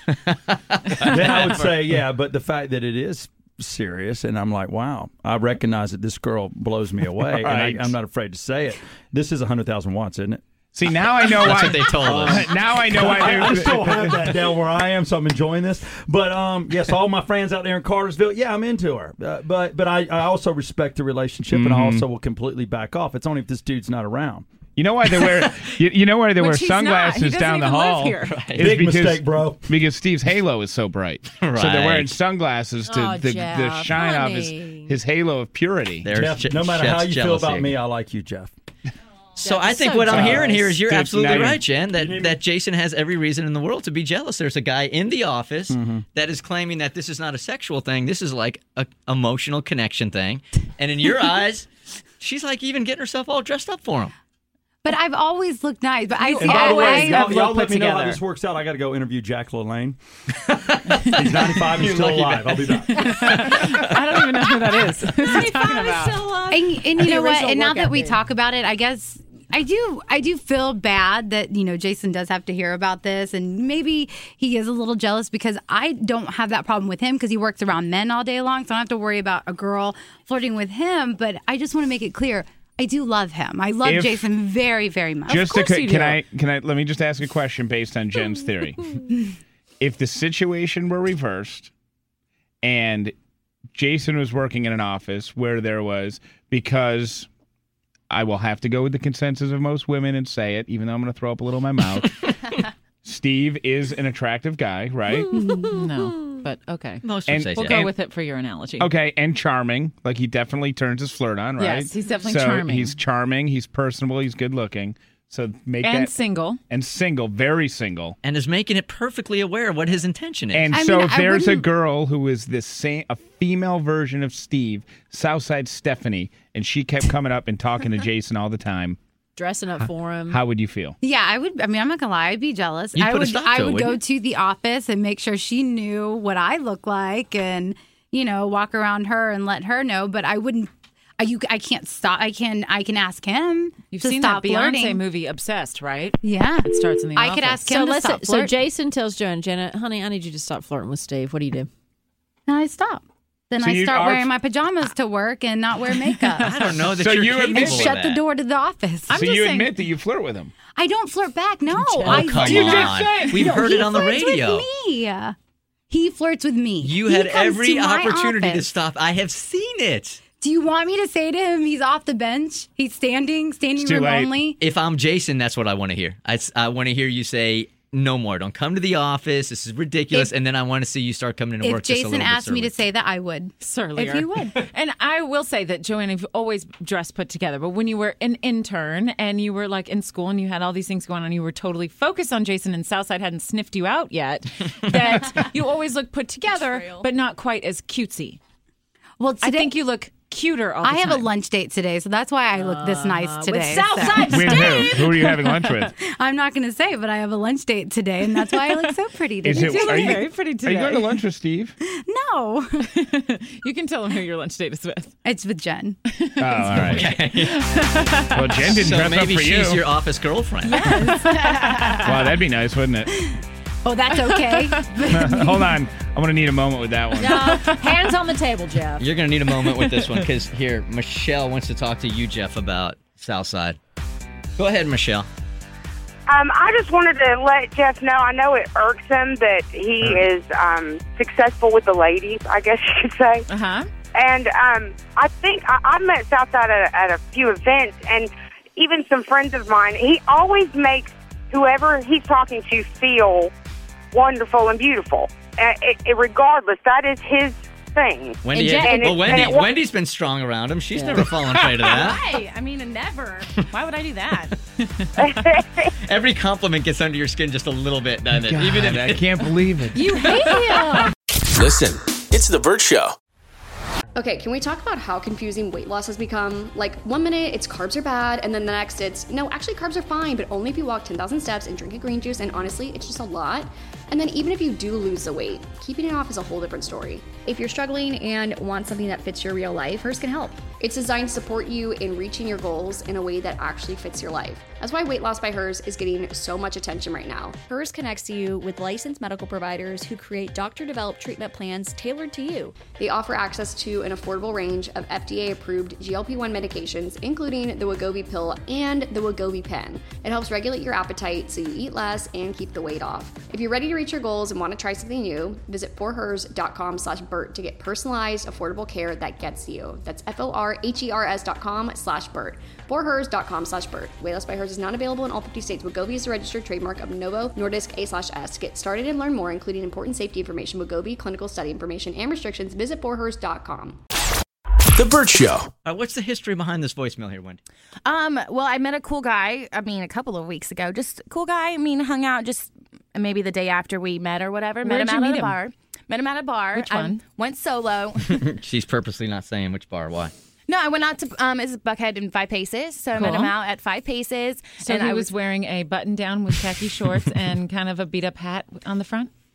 [SPEAKER 12] then I would say, yeah, but the fact that it is serious and I'm like, wow, I recognize that this girl blows me away
[SPEAKER 8] Right.
[SPEAKER 12] and I'm not afraid to say it. This is 100,000 watts, isn't it?
[SPEAKER 8] See, now I know
[SPEAKER 5] That's
[SPEAKER 8] why.
[SPEAKER 5] what they told us.
[SPEAKER 8] Now I know why
[SPEAKER 12] I
[SPEAKER 8] they're.
[SPEAKER 12] still have that down where I am, so I'm enjoying this. But yes, all my friends out there in Cartersville, yeah, I'm into her. But I also respect the relationship, and I also will completely back off. It's only if this dude's not around.
[SPEAKER 8] You know why they wear? You know why they wear
[SPEAKER 6] Which he's not. He
[SPEAKER 8] sunglasses
[SPEAKER 6] doesn't
[SPEAKER 8] down the
[SPEAKER 6] even live
[SPEAKER 8] hall?
[SPEAKER 6] here.
[SPEAKER 8] Is
[SPEAKER 12] Big
[SPEAKER 8] because-
[SPEAKER 12] mistake, bro.
[SPEAKER 8] Because Steve's halo is so bright, so they're wearing
[SPEAKER 5] Right.
[SPEAKER 8] sunglasses to
[SPEAKER 7] Oh,
[SPEAKER 8] the
[SPEAKER 7] Jeff,
[SPEAKER 8] shine of
[SPEAKER 7] honey.
[SPEAKER 8] his halo of purity.
[SPEAKER 5] There's
[SPEAKER 12] Jeff, no matter how
[SPEAKER 5] Jeff's
[SPEAKER 12] you feel about
[SPEAKER 5] jealousy.
[SPEAKER 12] me, I like you, Jeff.
[SPEAKER 5] So I
[SPEAKER 7] Jeff's
[SPEAKER 5] think
[SPEAKER 7] so
[SPEAKER 5] what I'm hearing
[SPEAKER 7] jealous.
[SPEAKER 5] here is you're
[SPEAKER 8] Dude,
[SPEAKER 5] absolutely
[SPEAKER 8] now
[SPEAKER 5] right, Jen, that Jason has every reason in the world to be jealous. There's a guy in the office that is claiming that this is not a sexual thing. This is like a emotional connection thing. And in your eyes, she's like even getting herself all dressed up for him.
[SPEAKER 13] But I've always looked nice. But I see.
[SPEAKER 12] And by the way,
[SPEAKER 6] have
[SPEAKER 12] y'all
[SPEAKER 6] look
[SPEAKER 12] let
[SPEAKER 6] put
[SPEAKER 12] me know how
[SPEAKER 6] together.
[SPEAKER 12] this works out. I got to go interview Jack LaLanne. He's 95. He's still alive. I'll be back.
[SPEAKER 6] I don't even know who that is. Who's he talking about?
[SPEAKER 13] And you know what?
[SPEAKER 7] original
[SPEAKER 13] And now that
[SPEAKER 7] workout
[SPEAKER 13] we
[SPEAKER 7] day.
[SPEAKER 13] talk about it, I guess I do feel bad that, Jason does have to hear about this, and maybe he is a little jealous because I don't have that problem with him because he works around men all day long, so I don't have to worry about a girl flirting with him. But I just want to make it clear, I do love him. I love Jason very, very much.
[SPEAKER 8] Just can I let me just ask a question based on Jen's theory. If the situation were reversed and Jason was working in an office where there was, because I will have to go with the consensus of most women and say it, even though I'm going to throw up a little in my mouth. Steve is an attractive guy, right?
[SPEAKER 6] No, but okay.
[SPEAKER 5] Most would say
[SPEAKER 6] we'll go with it for your analogy.
[SPEAKER 8] Okay, and charming. Like, he definitely turns his flirt on, right?
[SPEAKER 6] Yes, he's definitely charming.
[SPEAKER 8] He's charming, he's personable, he's good looking. So make
[SPEAKER 6] and
[SPEAKER 8] that
[SPEAKER 6] single.
[SPEAKER 8] And single, very single.
[SPEAKER 5] And is making it perfectly aware of what his intention is.
[SPEAKER 8] And if there's a girl who is a female version of Steve, Southside Stephanie, and she kept coming up and talking to Jason all the time,
[SPEAKER 7] dressing up for him,
[SPEAKER 8] how would you feel?
[SPEAKER 13] Yeah, I would. I mean, I'm not gonna lie, I'd be jealous.
[SPEAKER 5] You'd
[SPEAKER 13] I
[SPEAKER 5] put a
[SPEAKER 13] would.
[SPEAKER 5] stop to
[SPEAKER 13] I
[SPEAKER 5] it,
[SPEAKER 13] would
[SPEAKER 5] wouldn't
[SPEAKER 13] go
[SPEAKER 5] you?
[SPEAKER 13] to the office and make sure she knew what I look like, and walk around her and let her know. But I wouldn't. I can't stop. I can ask him.
[SPEAKER 6] You've
[SPEAKER 13] to
[SPEAKER 6] seen
[SPEAKER 13] stop
[SPEAKER 6] that Beyonce
[SPEAKER 13] flirting.
[SPEAKER 6] movie, Obsessed, right?
[SPEAKER 13] Yeah,
[SPEAKER 6] it starts in the office.
[SPEAKER 13] I could ask him to stop
[SPEAKER 7] So
[SPEAKER 13] flirting.
[SPEAKER 7] Jason tells Joe and Jenna, "Honey, I need you to stop flirting with Steve." What do you do?
[SPEAKER 13] And I stop. Then
[SPEAKER 8] So
[SPEAKER 13] I
[SPEAKER 8] you
[SPEAKER 13] start
[SPEAKER 8] are-
[SPEAKER 13] wearing my pajamas to work and not wear makeup.
[SPEAKER 5] I don't know that
[SPEAKER 8] So
[SPEAKER 5] you're
[SPEAKER 8] you
[SPEAKER 5] capable
[SPEAKER 8] admit-
[SPEAKER 5] of
[SPEAKER 13] and shut the
[SPEAKER 5] that.
[SPEAKER 13] door to the office.
[SPEAKER 8] So you admit that you flirt with him?
[SPEAKER 13] I don't flirt back. No,
[SPEAKER 5] Oh,
[SPEAKER 13] I
[SPEAKER 5] come
[SPEAKER 13] do.
[SPEAKER 5] on. We've heard
[SPEAKER 13] he
[SPEAKER 5] it on the
[SPEAKER 13] flirts
[SPEAKER 5] radio.
[SPEAKER 13] With me. He flirts with me.
[SPEAKER 5] You
[SPEAKER 13] He
[SPEAKER 5] had
[SPEAKER 13] comes
[SPEAKER 5] every
[SPEAKER 13] to my
[SPEAKER 5] opportunity to
[SPEAKER 13] office.
[SPEAKER 5] stop. I have seen it.
[SPEAKER 13] Do you want me to say to him he's off the bench? He's standing
[SPEAKER 8] too
[SPEAKER 13] room
[SPEAKER 8] late.
[SPEAKER 13] only?
[SPEAKER 5] If I'm Jason, that's what I want to hear. I want to hear you say, no more. Don't come to the office. This is ridiculous. And then I want to see you start coming into
[SPEAKER 13] If
[SPEAKER 5] work just a
[SPEAKER 13] Jason
[SPEAKER 5] little bit
[SPEAKER 13] asked me to
[SPEAKER 5] surly.
[SPEAKER 13] say that, I would.
[SPEAKER 6] Surlier.
[SPEAKER 13] If you would.
[SPEAKER 6] And I will say that, Joanna, you've always dressed put together. But when you were an intern and you were like in school and you had all these things going on, you were totally focused on Jason and Southside hadn't sniffed you out yet, that you always look put together, but not quite as cutesy.
[SPEAKER 13] Well,
[SPEAKER 6] I think you look cuter all the
[SPEAKER 13] I have
[SPEAKER 6] time.
[SPEAKER 13] a lunch date today, so that's why I look this nice today.
[SPEAKER 7] Southside
[SPEAKER 8] With who? Who are you having lunch with?
[SPEAKER 13] I'm not going to say, but I have a lunch date today, and that's why I look so pretty today.
[SPEAKER 8] Are you,
[SPEAKER 6] very pretty
[SPEAKER 8] are
[SPEAKER 6] today.
[SPEAKER 8] you going to lunch with Steve?
[SPEAKER 13] No,
[SPEAKER 6] You can tell him who your lunch date is with.
[SPEAKER 13] it's with Jen.
[SPEAKER 8] Oh, all right. Well, Jen didn't
[SPEAKER 5] So
[SPEAKER 8] dress up
[SPEAKER 5] maybe
[SPEAKER 8] for
[SPEAKER 5] she's
[SPEAKER 8] you.
[SPEAKER 5] your office girlfriend.
[SPEAKER 8] Wow, that'd be nice, wouldn't it?
[SPEAKER 13] Oh, that's okay.
[SPEAKER 8] Hold on. I'm going to need a moment with that one.
[SPEAKER 7] Hands on the table, Jeff.
[SPEAKER 5] You're going to need a moment with this one because here, Michelle wants to talk to you, Jeff, about Southside. Go ahead, Michelle.
[SPEAKER 14] I just wanted to let Jeff know, I know it irks him that he is successful with the ladies, I guess you could say.
[SPEAKER 6] Uh-huh.
[SPEAKER 14] And I think I've met Southside at a few events, and even some friends of mine. He always makes whoever he's talking to feel wonderful and beautiful. Regardless, that is his thing.
[SPEAKER 5] Wendy's been strong around him. She's never fallen prey to that.
[SPEAKER 2] Right. I mean, never. Why would I do that?
[SPEAKER 5] Every compliment gets under your skin just a little bit, doesn't it?
[SPEAKER 8] God,
[SPEAKER 5] Even if
[SPEAKER 8] I can't believe it.
[SPEAKER 13] You hate him.
[SPEAKER 4] Listen, it's The Burt Show.
[SPEAKER 1] Okay, can we talk about how confusing weight loss has become? Like, 1 minute it's carbs are bad, and then the next it's, no, actually carbs are fine, but only if you walk 10,000 steps and drink a green juice, and honestly, it's just a lot. And then even if you do lose the weight, keeping it off is a whole different story. If you're struggling and want something that fits your real life, Hers can help. It's designed to support you in reaching your goals in a way that actually fits your life. That's why Weight Loss by Hers is getting so much attention right now.
[SPEAKER 15] Hers connects you with licensed medical providers who create doctor-developed treatment plans tailored to you.
[SPEAKER 1] They offer access to an affordable range of FDA-approved GLP-1 medications, including the Wegovy pill and the Wegovy pen. It helps regulate your appetite so you eat less and keep the weight off. If you're ready to reach your goals and want to try something new, visit forhers.com/Burt to get personalized, affordable care that gets you. That's forhers.com/Burt. forhers.com/Burt. Weight Loss by Hers is not available in all 50 states. Wegovy is a registered trademark of Novo Nordisk A/S. To get started and learn more, including important safety information, Wegovy, clinical study information, and restrictions, visit forhers.com.
[SPEAKER 4] The Burt Show.
[SPEAKER 5] What's the history behind this voicemail here, Wendy?
[SPEAKER 2] Well, I met a cool guy, a couple of weeks ago. Just cool guy. Hung out just maybe the day after we met or whatever.
[SPEAKER 6] Where'd
[SPEAKER 2] met
[SPEAKER 6] you
[SPEAKER 2] him out
[SPEAKER 6] meet
[SPEAKER 2] at a
[SPEAKER 6] him?
[SPEAKER 2] bar. Met him at a bar.
[SPEAKER 6] Which one?
[SPEAKER 2] Went solo.
[SPEAKER 5] She's purposely not saying which bar. Why?
[SPEAKER 2] No, I went out to it's Buckhead in 5 Paces. So I met him
[SPEAKER 6] Cool.
[SPEAKER 2] out at 5 Paces.
[SPEAKER 6] So
[SPEAKER 2] and
[SPEAKER 6] he
[SPEAKER 2] I
[SPEAKER 6] was wearing a button down with khaki shorts and kind of a beat up hat on the front?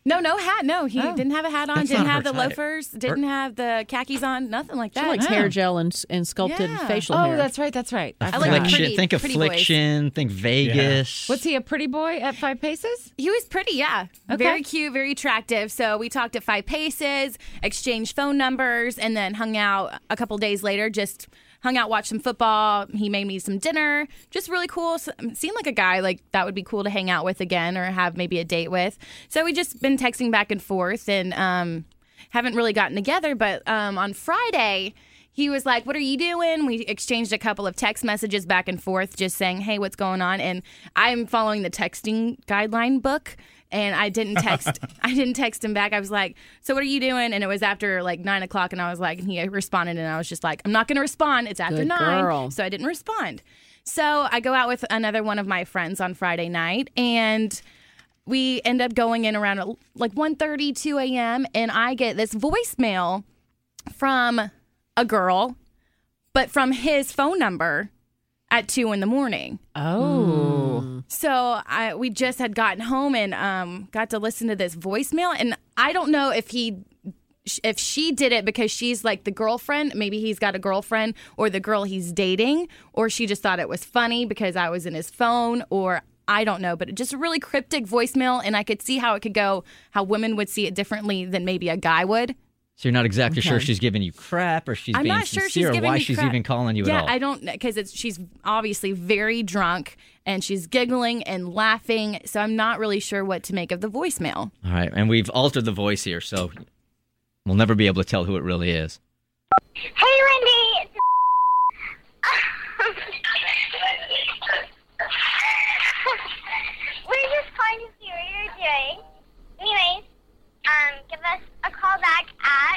[SPEAKER 2] No hat. No, he didn't have a hat on.
[SPEAKER 5] That's
[SPEAKER 2] Didn't
[SPEAKER 5] not
[SPEAKER 2] have
[SPEAKER 5] her
[SPEAKER 2] the
[SPEAKER 5] type.
[SPEAKER 2] loafers. Didn't have the khakis on. Nothing like
[SPEAKER 7] She
[SPEAKER 2] that.
[SPEAKER 7] likes hair gel and sculpted facial hair.
[SPEAKER 6] Oh, that's right. That's right.
[SPEAKER 2] I like
[SPEAKER 5] Affliction. Think
[SPEAKER 2] pretty boys.
[SPEAKER 5] Affliction. Think Vegas.
[SPEAKER 6] Was he a pretty boy at 5 Paces?
[SPEAKER 2] He was pretty, yeah.
[SPEAKER 6] Okay.
[SPEAKER 2] Very cute, very attractive. So we talked at 5 Paces, exchanged phone numbers, and then hung out a couple days later. Just hung out, watched some football. He made me some dinner. Just really cool. Seemed like a guy like that would be cool to hang out with again or have maybe a date with. So we just been texting back and forth and haven't really gotten together. But on Friday, he was like, "What are you doing?" We exchanged a couple of text messages back and forth just saying, "Hey, what's going on?" And I'm following the texting guideline book. And I didn't text him back. I was like, "So what are you doing?" And it was after like 9 o'clock. And I was like, and he responded. And I was just like, "I'm not going to respond. It's after
[SPEAKER 7] Good
[SPEAKER 2] 9.
[SPEAKER 7] girl.
[SPEAKER 2] So I didn't respond. So I go out with another one of my friends on Friday night. And we end up going in around like 1:30, 2 a.m. And I get this voicemail from a girl, but from his phone number at 2 in the morning.
[SPEAKER 6] Oh.
[SPEAKER 2] So we just had gotten home and got to listen to this voicemail. And I don't know if she did it because she's like the girlfriend. Maybe he's got a girlfriend or the girl he's dating. Or she just thought it was funny because I was in his phone. Or I don't know. But just a really cryptic voicemail. And I could see how it could go, how women would see it differently than maybe a guy would.
[SPEAKER 5] So you're not exactly sure she's giving you crap or she's
[SPEAKER 2] I'm
[SPEAKER 5] being
[SPEAKER 2] not sure
[SPEAKER 5] sincere
[SPEAKER 2] she's
[SPEAKER 5] or
[SPEAKER 2] giving
[SPEAKER 5] why
[SPEAKER 2] me
[SPEAKER 5] she's
[SPEAKER 2] crap.
[SPEAKER 5] even calling you at all.
[SPEAKER 2] Yeah, I don't, because she's obviously very drunk and she's giggling and laughing. So I'm not really sure what to make of the voicemail.
[SPEAKER 5] All right, and we've altered the voice here, so we'll never be able to tell who it really is.
[SPEAKER 16] Hey, Wendy. We're just calling to see what you're doing. Anyways, give us a call back at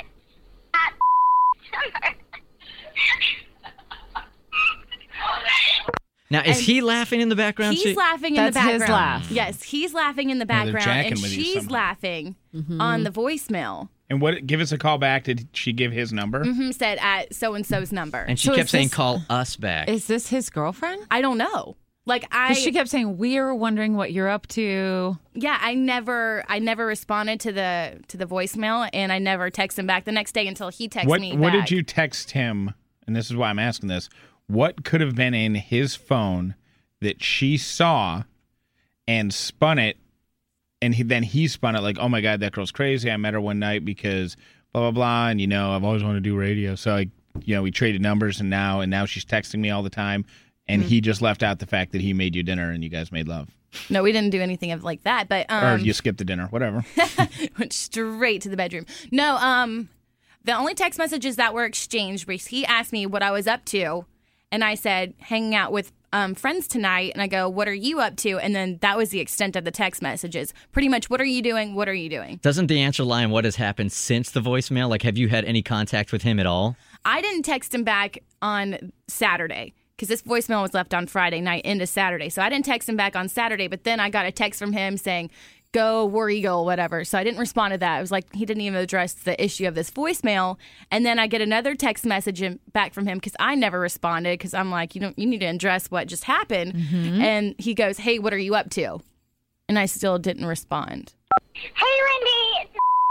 [SPEAKER 5] Now, is he laughing in the background?
[SPEAKER 2] He's
[SPEAKER 5] too?
[SPEAKER 2] laughing in the
[SPEAKER 6] That's his
[SPEAKER 2] background.
[SPEAKER 6] laugh.
[SPEAKER 2] Yes, he's laughing in the
[SPEAKER 8] Yeah, they're
[SPEAKER 2] background, and
[SPEAKER 8] jacking with you
[SPEAKER 2] she's
[SPEAKER 8] somehow.
[SPEAKER 2] laughing on the voicemail.
[SPEAKER 8] And give us a call back. Did she give his number?
[SPEAKER 2] Said at so-and-so's number.
[SPEAKER 5] And she kept saying, call us back.
[SPEAKER 6] Is this his girlfriend?
[SPEAKER 2] I don't know. Like
[SPEAKER 6] 'Cause she kept saying, "We're wondering what you're up to."
[SPEAKER 2] Yeah, I never responded to the voicemail, and I never texted him back the next day until he texted me back.
[SPEAKER 8] What did you text him? And this is why I'm asking this. What could have been in his phone that she saw and spun it, and then he spun it like, "Oh my God, that girl's crazy. I met her one night because blah blah blah, and I've always wanted to do radio, so we traded numbers, and now she's texting me all the time." And he just left out the fact that he made you dinner and you guys made love.
[SPEAKER 2] No, we didn't do anything of like that, but
[SPEAKER 8] Or you skipped the dinner, whatever.
[SPEAKER 2] went straight to the bedroom. No, the only text messages that were exchanged was he asked me what I was up to, and I said hanging out with friends tonight, and I go, "What are you up to?" And then that was the extent of the text messages. Pretty much, "What are you doing? What are you doing?"
[SPEAKER 5] Doesn't the answer lie in what has happened since the voicemail? Like, have you had any contact with him at all?
[SPEAKER 2] I didn't text him back on Saturday because this voicemail was left on Friday night into Saturday. So I didn't text him back on Saturday, but then I got a text from him saying, "Go War Eagle," whatever. So I didn't respond to that. It was like he didn't even address the issue of this voicemail. And then I get another text message back from him because I never responded because I'm like, you need to address what just happened.
[SPEAKER 7] Mm-hmm.
[SPEAKER 2] And he goes, "Hey, what are you up to?" And I still didn't respond.
[SPEAKER 16] Hey, Wendy.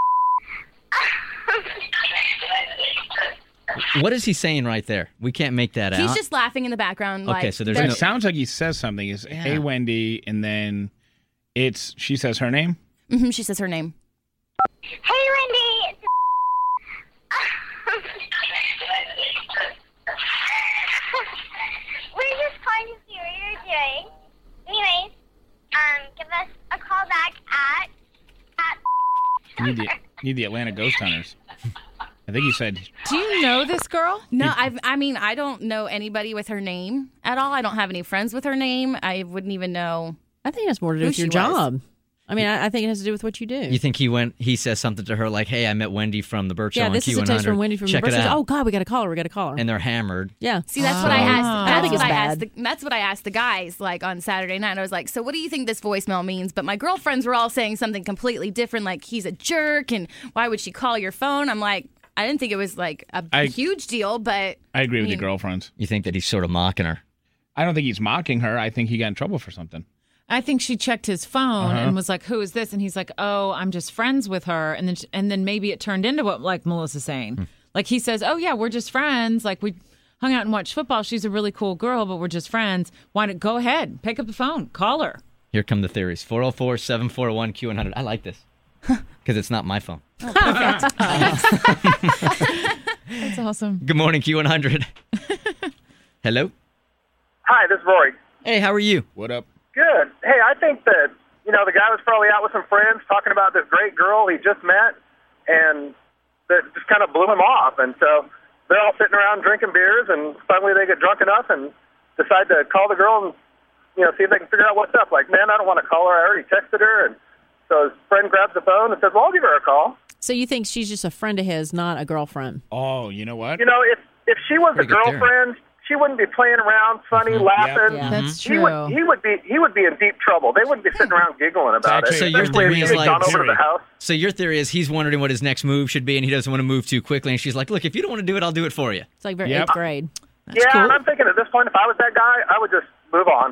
[SPEAKER 5] What is he saying right there? We can't make that out.
[SPEAKER 2] He's just laughing in the background.
[SPEAKER 5] Okay,
[SPEAKER 2] like,
[SPEAKER 5] so there's
[SPEAKER 8] It
[SPEAKER 5] no...
[SPEAKER 8] sounds like he says something. Is "Hey, Wendy," and then she says her name?
[SPEAKER 2] She says her name.
[SPEAKER 16] Hey, Wendy. We're just calling to see what you're doing. Anyways, give us a call back at
[SPEAKER 8] Need the Atlanta Ghost Hunters. I think he said.
[SPEAKER 6] Do you know this girl?
[SPEAKER 2] No, I don't know anybody with her name at all. I don't have any friends with her name. I wouldn't even know.
[SPEAKER 7] I think it has more to do
[SPEAKER 2] who
[SPEAKER 7] with your
[SPEAKER 2] she
[SPEAKER 7] job.
[SPEAKER 2] was.
[SPEAKER 7] I mean, I think it has to do with what you do.
[SPEAKER 5] You think he says something to her like, "Hey, I met Wendy from the Burt Show
[SPEAKER 7] Yeah,
[SPEAKER 5] on
[SPEAKER 7] this is a
[SPEAKER 5] Q100.
[SPEAKER 7] text from Wendy from
[SPEAKER 5] Check
[SPEAKER 7] the Burt
[SPEAKER 5] it
[SPEAKER 7] Show.
[SPEAKER 5] out."
[SPEAKER 7] Oh God, we got to call her.
[SPEAKER 5] And they're hammered.
[SPEAKER 7] Yeah.
[SPEAKER 2] See, that's what I asked.
[SPEAKER 7] I think it's bad.
[SPEAKER 2] That's what I asked the guys like on Saturday night. I was like, "So what do you think this voicemail means?" But my girlfriends were all saying something completely different, like he's a jerk and why would she call your phone? I'm like, I didn't think it was like a huge deal, but
[SPEAKER 8] I agree with the girlfriends.
[SPEAKER 5] You think that he's sort of mocking her?
[SPEAKER 8] I don't think he's mocking her. I think he got in trouble for something.
[SPEAKER 6] I think she checked his phone and was like, "Who is this?" And he's like, "Oh, I'm just friends with her." And then maybe it turned into what like Melissa's saying. Like he says, "Oh yeah, we're just friends. Like we hung out and watched football. She's a really cool girl, but we're just friends. Why don't go ahead, pick up the phone, call her."
[SPEAKER 5] Here come the theories. 404-741-Q100. I like this because it's not my phone.
[SPEAKER 6] Oh, perfect. That's awesome.
[SPEAKER 5] Good morning, Q100. Hello.
[SPEAKER 17] Hi, this is Rory.
[SPEAKER 5] Hey, how are you?
[SPEAKER 8] What up?
[SPEAKER 17] Good. Hey, I think that, the guy was probably out with some friends talking about this great girl he just met, and that just kind of blew him off. And so they're all sitting around drinking beers, and suddenly they get drunk enough and decide to call the girl and, see if they can figure out what's up. Like, man, I don't want to call her. I already texted her. And so his friend grabs the phone and says, well, I'll give her a call.
[SPEAKER 7] So you think she's just a friend of his, not a girlfriend?
[SPEAKER 8] Oh, you know what?
[SPEAKER 17] If she was a girlfriend, she wouldn't be playing around, funny, laughing.
[SPEAKER 7] Yeah, that's true.
[SPEAKER 17] He would be in deep trouble. They wouldn't be sitting around giggling about it.
[SPEAKER 5] So your
[SPEAKER 17] Especially if
[SPEAKER 5] theory
[SPEAKER 17] he
[SPEAKER 5] is
[SPEAKER 17] had gone over to the house.
[SPEAKER 5] So your theory is he's wondering what his next move should be, and he doesn't want to move too quickly. And she's like, "Look, if you don't want to do it, I'll do it for you."
[SPEAKER 7] It's like 8th grade.
[SPEAKER 17] That's cool. And I'm thinking at this point, if I was that guy, I would just move on.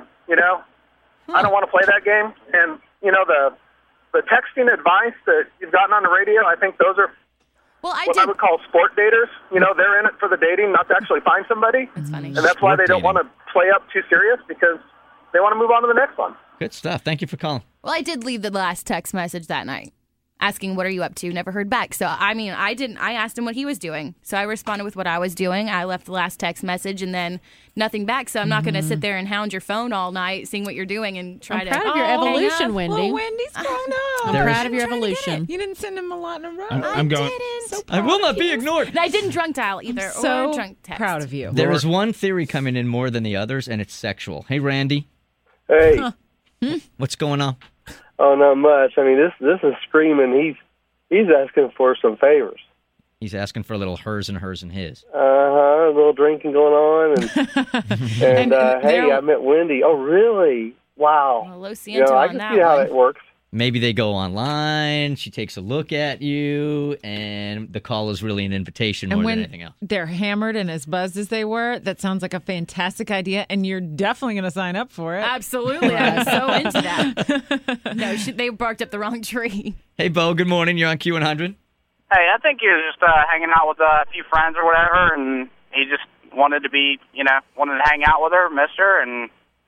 [SPEAKER 17] I don't want to play that game. And the texting advice that you've gotten on the radio, I think those are what I would call sport daters. They're in it for the dating, not to actually find somebody.
[SPEAKER 2] That's funny.
[SPEAKER 17] And that's why they don't want to play up too serious, because they want to move on to the next one.
[SPEAKER 5] Good stuff. Thank you for calling.
[SPEAKER 2] Well, I did leave the last text message that night asking, what are you up to? Never heard back. So, I asked him what he was doing. So I responded with what I was doing. I left the last text message and then nothing back. So I'm not going to sit there and hound your phone all night, seeing what you're doing and try
[SPEAKER 7] I'm proud of your evolution, Wendy.
[SPEAKER 6] Well, Wendy's grown up.
[SPEAKER 7] I'm proud of your evolution.
[SPEAKER 6] You didn't send him a lot in a row.
[SPEAKER 8] I'm going.
[SPEAKER 5] I will not be ignored.
[SPEAKER 2] And I didn't drunk dial either or drunk text.
[SPEAKER 6] Proud of you.
[SPEAKER 5] There is one theory coming in more than the others, and it's sexual. Hey, Randy.
[SPEAKER 18] Hey.
[SPEAKER 5] What's going on?
[SPEAKER 18] Oh, not much. I mean, this is screaming. He's asking for some favors.
[SPEAKER 5] He's asking for a little hers and his.
[SPEAKER 18] A little drinking going on, and hey, I met Wendy. Oh, really? Wow.
[SPEAKER 2] Well, Lo Ciento
[SPEAKER 18] I can see how it works.
[SPEAKER 5] Maybe they go online, she takes a look at you, and the call is really an invitation more than anything else.
[SPEAKER 6] They're hammered and as buzzed as they were, that sounds like a fantastic idea, and you're definitely going to sign up for it.
[SPEAKER 2] Absolutely. I'm so into that. No, they barked up the wrong tree.
[SPEAKER 5] Hey, Bo, good morning. You're on Q100.
[SPEAKER 19] Hey, I think he was just hanging out with a few friends or whatever, and he just wanted to be, wanted to hang out with her, missed her, and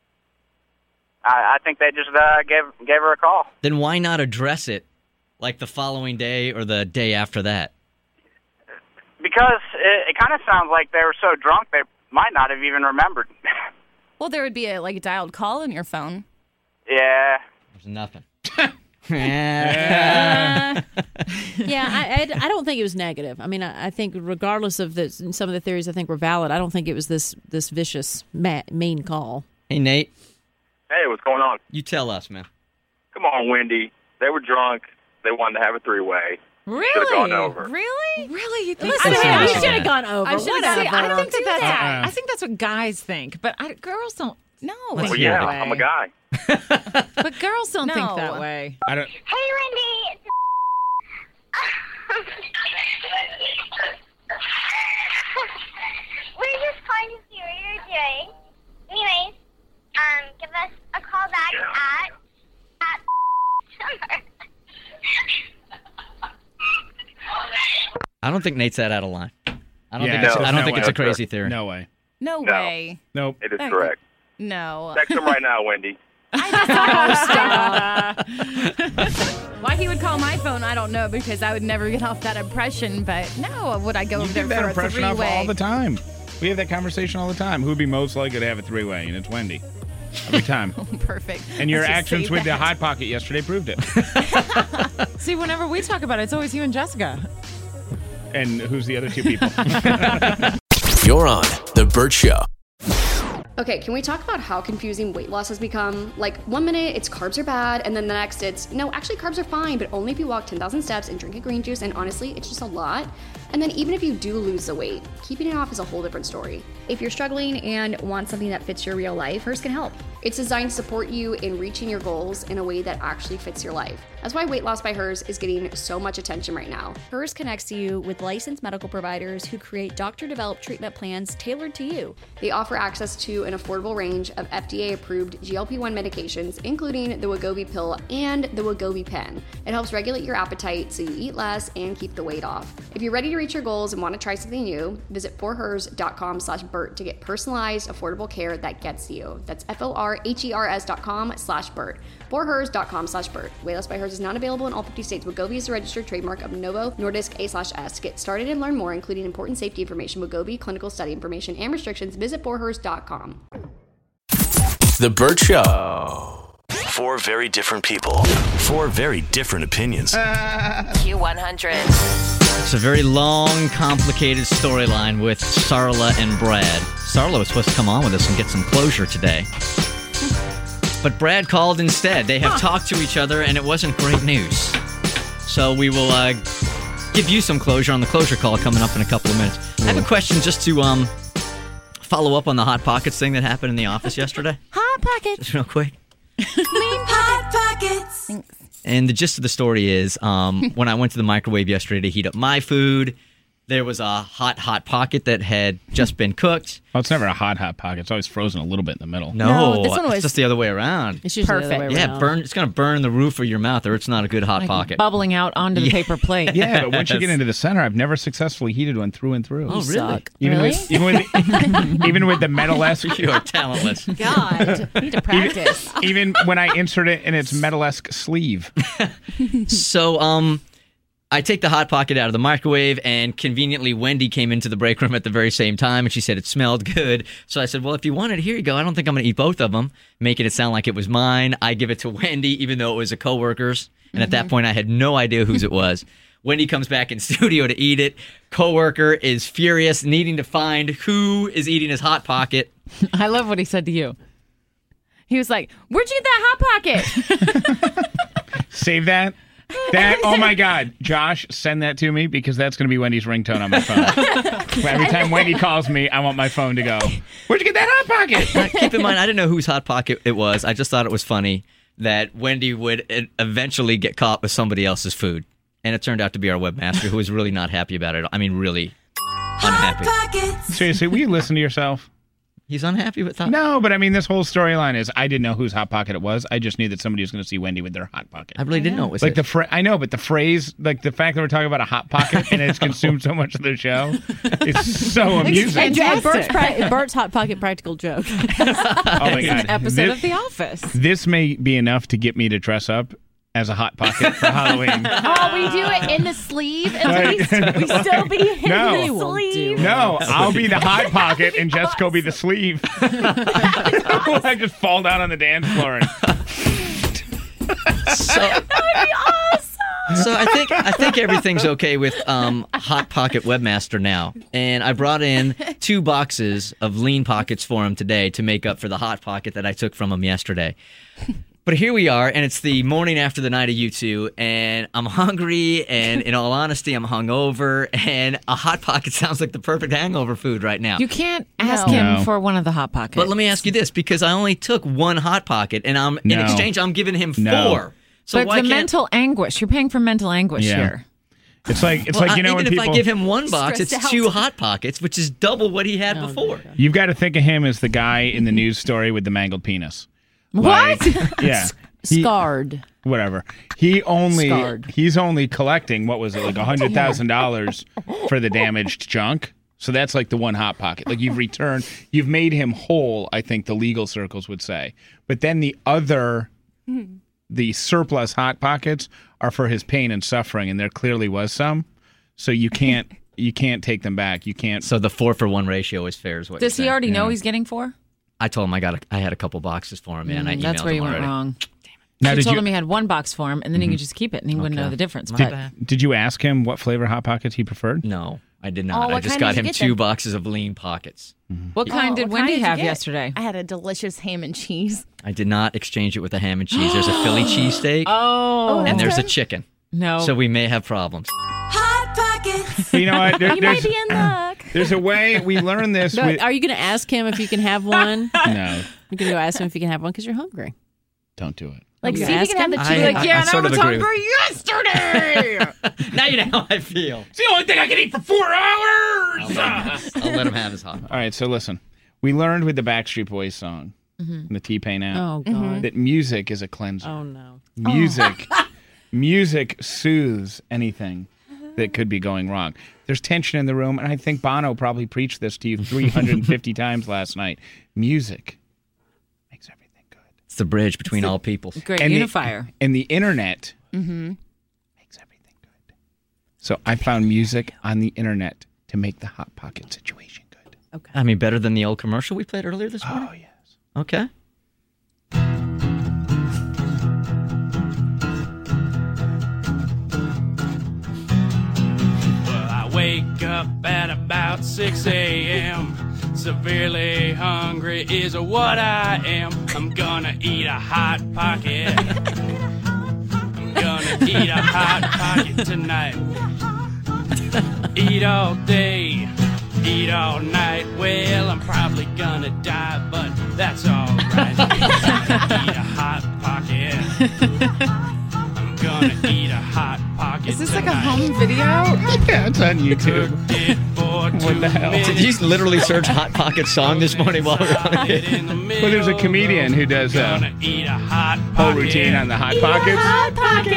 [SPEAKER 19] I think they just gave her a call.
[SPEAKER 5] Then why not address it like the following day or the day after that?
[SPEAKER 19] Because it kind of sounds like they were so drunk they might not have even remembered.
[SPEAKER 2] Well, there would be a dialed call on your phone.
[SPEAKER 19] Yeah.
[SPEAKER 5] There's nothing.
[SPEAKER 7] Yeah, I don't think it was negative. I mean, I think regardless of some of the theories I think were valid, I don't think it was this vicious, mean call.
[SPEAKER 5] Hey, Nate.
[SPEAKER 20] Hey, what's going on?
[SPEAKER 5] You tell us, man.
[SPEAKER 20] Come on, Wendy. They were drunk. They wanted to have a three-way.
[SPEAKER 6] Really?
[SPEAKER 20] Should have gone over.
[SPEAKER 6] Really? Really? You think
[SPEAKER 7] Listen, I should have gone over.
[SPEAKER 6] I don't think
[SPEAKER 7] Whatever.
[SPEAKER 6] I think that's what guys think, but girls don't.
[SPEAKER 2] No.
[SPEAKER 20] Well, yeah, I'm a guy.
[SPEAKER 6] But girls don't think that way.
[SPEAKER 20] I don't.
[SPEAKER 16] Hey, Wendy. We're just calling to see what you're doing. Anyways, give us a call back at
[SPEAKER 5] I don't think Nate's that out of line. I don't
[SPEAKER 20] Yeah,
[SPEAKER 5] think it's a crazy theory.
[SPEAKER 8] No way.
[SPEAKER 2] No way.
[SPEAKER 8] Nope.
[SPEAKER 20] It is correct.
[SPEAKER 2] No.
[SPEAKER 20] Text him right now, Wendy.
[SPEAKER 2] Why he would call my phone, I don't know, because I would never get off that impression. But no, would I go over there
[SPEAKER 8] Give that
[SPEAKER 2] for a
[SPEAKER 8] impression off
[SPEAKER 2] three-way?
[SPEAKER 8] all the time. We have that conversation all the time. Who'd be most likely to have a three-way? And it's Wendy. Every time.
[SPEAKER 2] Perfect.
[SPEAKER 8] And your
[SPEAKER 2] Let's just
[SPEAKER 8] actions
[SPEAKER 2] say
[SPEAKER 8] with the
[SPEAKER 2] that.
[SPEAKER 8] Hot Pocket yesterday proved it.
[SPEAKER 6] See, whenever we talk about it, it's always you and Jessica.
[SPEAKER 8] And who's the other two people?
[SPEAKER 4] You're on The Burt Show.
[SPEAKER 1] Okay, can we talk about how confusing weight loss has become? Like, 1 minute it's carbs are bad, and then the next it's, no, actually carbs are fine, but only if you walk 10,000 steps and drink a green juice, and honestly, it's just a lot. And then even if you do lose the weight, keeping it off is a whole different story. If you're struggling and want something that fits your real life, hers can help. It's designed to support you in reaching your goals in a way that actually fits your life. That's why Weight Loss by Hers is getting so much attention right now.
[SPEAKER 15] Hers connects you with licensed medical providers who create doctor-developed treatment plans tailored to you.
[SPEAKER 1] They offer access to an affordable range of FDA-approved GLP-1 medications, including the Wegovy pill and the Wegovy pen. It helps regulate your appetite so you eat less and keep the weight off. If you're ready to reach your goals and want to try something new, visit forhers.com/Bert to get personalized, affordable care that gets you. That's forhers.com/Bert. forhers.com/Bert. Weight Loss by Hers is not available in all 50 states. Wegovy is a registered trademark of Novo Nordisk A/S. Get started and learn more, including important safety information, Wegovy clinical study information, and restrictions. Visit forhers.com.
[SPEAKER 4] The Bert Show. 4 very different people. 4 very different opinions.
[SPEAKER 21] Q100.
[SPEAKER 5] It's a very long, complicated storyline with Sarla and Brad. Sarla was supposed to come on with us and get some closure today. But Brad called instead. They have talked to each other, and it wasn't great news. So we will give you some closure on the closure call coming up in a couple of minutes. I have a question just to follow up on the Hot Pockets thing that happened in the office yesterday.
[SPEAKER 2] Hot Pockets.
[SPEAKER 5] Just real quick.
[SPEAKER 21] Hot Pockets.
[SPEAKER 5] And the gist of the story is when I went to the microwave yesterday to heat up my food, there was a Hot Pocket that had just been cooked.
[SPEAKER 8] Well, it's never a Hot Pocket. It's always frozen a little bit in the middle.
[SPEAKER 5] No, it's just the other way around.
[SPEAKER 7] It's usually
[SPEAKER 2] Perfect.
[SPEAKER 7] the other way
[SPEAKER 5] Yeah,
[SPEAKER 7] around.
[SPEAKER 5] it's going to burn the roof of your mouth, or it's not a good Hot Pocket.
[SPEAKER 6] Bubbling out onto the paper plate.
[SPEAKER 8] Yeah, but once you get into the center, I've never successfully heated one through and through.
[SPEAKER 5] Oh, really?
[SPEAKER 7] Suck.
[SPEAKER 8] Even
[SPEAKER 7] Really?
[SPEAKER 8] with even with the metal-esque.
[SPEAKER 5] You are talentless.
[SPEAKER 2] God, you need to practice.
[SPEAKER 8] Even when I insert it in its metal-esque sleeve.
[SPEAKER 5] So, I take the Hot Pocket out of the microwave, and conveniently Wendy came into the break room at the very same time, and she said it smelled good. So I said, well, if you want it, here you go. I don't think I'm going to eat both of them, making it sound like it was mine. I give it to Wendy, even though it was a coworker's. And at that point, I had no idea whose it was. Wendy comes back in studio to eat it. Coworker is furious, needing to find who is eating his Hot Pocket.
[SPEAKER 6] I love what he said to you.
[SPEAKER 2] He was like, "Where'd you get that Hot Pocket?"
[SPEAKER 8] Save that. Oh my God. Josh, send that to me because that's going to be Wendy's ringtone on my phone. Every time Wendy calls me, I want my phone to go, where'd you get that Hot Pocket?
[SPEAKER 5] Now, keep in mind, I didn't know whose Hot Pocket it was. I just thought it was funny that Wendy would eventually get caught with somebody else's food. And it turned out to be our webmaster, who was really not happy about it. I mean, really unhappy.
[SPEAKER 8] Seriously, will you listen to yourself?
[SPEAKER 5] He's unhappy with that?
[SPEAKER 8] No, but I mean, this whole storyline is I didn't know whose Hot Pocket it was. I just knew that somebody was going to see Wendy with their Hot Pocket.
[SPEAKER 5] I really didn't know it was
[SPEAKER 8] like
[SPEAKER 5] his.
[SPEAKER 8] I know, but the phrase, like the fact that we're talking about a Hot Pocket and it's consumed so much of the show, it's so amusing.
[SPEAKER 7] Bert's Hot Pocket practical joke.
[SPEAKER 8] Oh my God.
[SPEAKER 6] An episode of The Office.
[SPEAKER 8] This may be enough to get me to dress up as a Hot Pocket for Halloween.
[SPEAKER 2] Oh, we do it in the sleeve, and we still be in the sleeve.
[SPEAKER 8] No, I'll be the Hot Pocket and Jessica will be the sleeve. I just fall down on the dance floor.
[SPEAKER 2] That would be awesome.
[SPEAKER 5] So I think everything's okay with Hot Pocket Webmaster now. And I brought in 2 boxes of Lean Pockets for him today to make up for the Hot Pocket that I took from him yesterday. But here we are, and it's the morning after the night of U2, and I'm hungry, and in all honesty, I'm hungover, and a Hot Pocket sounds like the perfect hangover food right now.
[SPEAKER 6] You can't ask him for one of the Hot Pockets.
[SPEAKER 5] But let me ask you this, because I only took 1 Hot Pocket, and in exchange, I'm giving him 4. So
[SPEAKER 6] but
[SPEAKER 5] why
[SPEAKER 6] the
[SPEAKER 5] can't...
[SPEAKER 6] mental anguish, you're paying for mental anguish here.
[SPEAKER 8] It's like
[SPEAKER 5] even
[SPEAKER 8] when
[SPEAKER 5] if
[SPEAKER 8] people...
[SPEAKER 5] I give him 1 box, it's
[SPEAKER 2] Stressed
[SPEAKER 5] 2
[SPEAKER 2] out.
[SPEAKER 5] Hot Pockets, which is double what he had before.
[SPEAKER 8] You've got to think of him as the guy in the news story with the mangled penis.
[SPEAKER 6] What?
[SPEAKER 8] Yeah.
[SPEAKER 7] Scarred.
[SPEAKER 8] Whatever. He's only collecting, what was it, like $100,000 for the damaged junk. So that's like the 1 Hot Pocket. Like you've made him whole, I think the legal circles would say. But then the surplus Hot Pockets are for his pain and suffering, and there clearly was some. So you can't take them back. You can't.
[SPEAKER 5] So the 4-for-1 ratio is fair, is what
[SPEAKER 6] Does
[SPEAKER 5] you're
[SPEAKER 6] he
[SPEAKER 5] saying.
[SPEAKER 6] already know he's getting 4?
[SPEAKER 5] I told him I had a couple boxes for him, man. I emailed
[SPEAKER 6] That's where
[SPEAKER 5] him
[SPEAKER 6] you went
[SPEAKER 5] already.
[SPEAKER 6] wrong.
[SPEAKER 8] Now,
[SPEAKER 6] You
[SPEAKER 8] did
[SPEAKER 6] told
[SPEAKER 8] you-
[SPEAKER 6] him he had 1 box for him, and then he could just keep it, and he wouldn't know the difference.
[SPEAKER 5] My
[SPEAKER 6] But
[SPEAKER 5] bad.
[SPEAKER 8] Did you ask him what flavor Hot Pockets he preferred?
[SPEAKER 5] No, I did
[SPEAKER 2] Oh,
[SPEAKER 5] not. I
[SPEAKER 2] what
[SPEAKER 5] just
[SPEAKER 2] kind
[SPEAKER 5] got
[SPEAKER 2] did you
[SPEAKER 5] him
[SPEAKER 2] get
[SPEAKER 5] 2
[SPEAKER 2] then?
[SPEAKER 5] boxes of Lean Pockets.
[SPEAKER 6] what kind did
[SPEAKER 2] what
[SPEAKER 6] Wendy
[SPEAKER 2] kind did you
[SPEAKER 6] have
[SPEAKER 2] get?
[SPEAKER 6] yesterday?
[SPEAKER 2] I had a delicious ham and cheese.
[SPEAKER 5] I did not exchange it with a ham and cheese. There's a Philly cheesesteak, and there's a chicken.
[SPEAKER 6] No.
[SPEAKER 5] So we may have problems.
[SPEAKER 21] Hot Pockets.
[SPEAKER 8] You know what?
[SPEAKER 2] You might be in luck. back.
[SPEAKER 8] There's a way we learn this.
[SPEAKER 7] No,
[SPEAKER 8] with...
[SPEAKER 7] Are you going to ask him if you can have one?
[SPEAKER 8] No.
[SPEAKER 7] You're going to go ask him if you can have one because you're hungry.
[SPEAKER 8] Don't do it.
[SPEAKER 2] Like,
[SPEAKER 7] You
[SPEAKER 2] see if you
[SPEAKER 7] ask
[SPEAKER 2] can have
[SPEAKER 7] him?
[SPEAKER 2] the cheese.
[SPEAKER 5] I sort of agree with-
[SPEAKER 6] yesterday.
[SPEAKER 5] Now you know how I feel.
[SPEAKER 12] It's the only thing I can eat for 4 hours.
[SPEAKER 5] I'll let him have his hot.
[SPEAKER 8] All right, so listen. We learned with the Backstreet Boys song, the T-Pain app,
[SPEAKER 7] Oh, God.
[SPEAKER 8] that music is a cleanser.
[SPEAKER 7] Oh, no.
[SPEAKER 8] Music soothes anything that could be going wrong. There's tension in the room, and I think Bono probably preached this to you 350 times last night. Music makes everything good.
[SPEAKER 5] It's the bridge between all people.
[SPEAKER 6] Great
[SPEAKER 8] And
[SPEAKER 6] unifier.
[SPEAKER 8] And the internet makes everything good. So I found music on the internet to make the Hot Pocket situation good.
[SPEAKER 7] Okay.
[SPEAKER 5] I mean, better than the old commercial we played earlier this morning?
[SPEAKER 8] Oh, yes.
[SPEAKER 5] Okay.
[SPEAKER 3] Well, I wake up at about 6 a.m. Severely hungry is what I am. I'm gonna eat a Hot Pocket. I'm gonna eat a Hot Pocket tonight. Eat all day, eat all night. Well, I'm probably gonna die, but that's alright. Eat a Hot Pocket. I'm gonna eat a Hot Pocket.
[SPEAKER 6] Is this like a
[SPEAKER 3] tonight.
[SPEAKER 6] home video?
[SPEAKER 8] Yeah, it's on YouTube.
[SPEAKER 3] What
[SPEAKER 8] the hell?
[SPEAKER 5] Did you literally search Hot Pocket song this morning while we were on it?
[SPEAKER 8] Well, there's a comedian who does a whole routine on the Hot Pockets.
[SPEAKER 3] Hot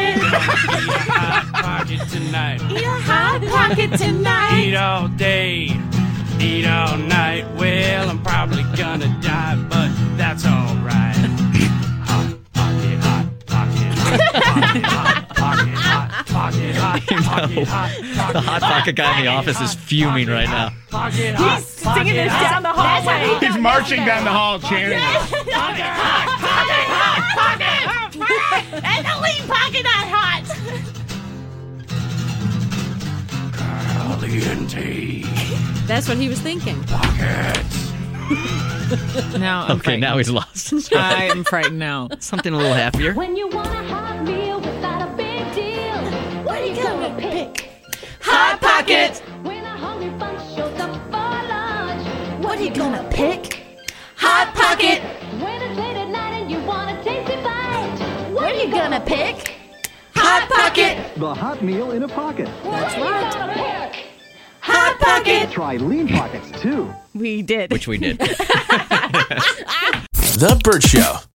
[SPEAKER 3] Pocket tonight.
[SPEAKER 6] Eat a Hot Pocket tonight.
[SPEAKER 3] Eat all day, eat all night. Well, I'm probably gonna die, but that's alright. Hot Pocket, Hot Pocket, Hot Pocket, Hot Pocket, Hot Pocket, Hot Pocket, Hot Pocket.
[SPEAKER 5] The Hot Pocket guy in the office is fuming right now.
[SPEAKER 3] He's
[SPEAKER 6] singing this down the hallway.
[SPEAKER 8] He's marching down the hall chanting.
[SPEAKER 6] And the lean pocket not hot.
[SPEAKER 3] Caliente.
[SPEAKER 7] That's what he was thinking.
[SPEAKER 6] Now I'm
[SPEAKER 5] Okay, now he's lost.
[SPEAKER 6] I am frightened now.
[SPEAKER 5] Something a little happier.
[SPEAKER 21] When you want a hot meal without a big deal, what are you gonna pick?
[SPEAKER 6] Hot Pocket.
[SPEAKER 21] When a hungry bunch shows up for lunch, what are you
[SPEAKER 6] gonna pick? Hot Pocket.
[SPEAKER 21] When it's late at night and you want a tasty bite, what are you gonna pick?
[SPEAKER 6] Hot Pocket.
[SPEAKER 22] The hot meal in a pocket.
[SPEAKER 21] That's right.
[SPEAKER 6] Hot Pocket.
[SPEAKER 22] Try Lean Pockets, too.
[SPEAKER 2] We did.
[SPEAKER 5] Which we did.
[SPEAKER 4] The Burt Show.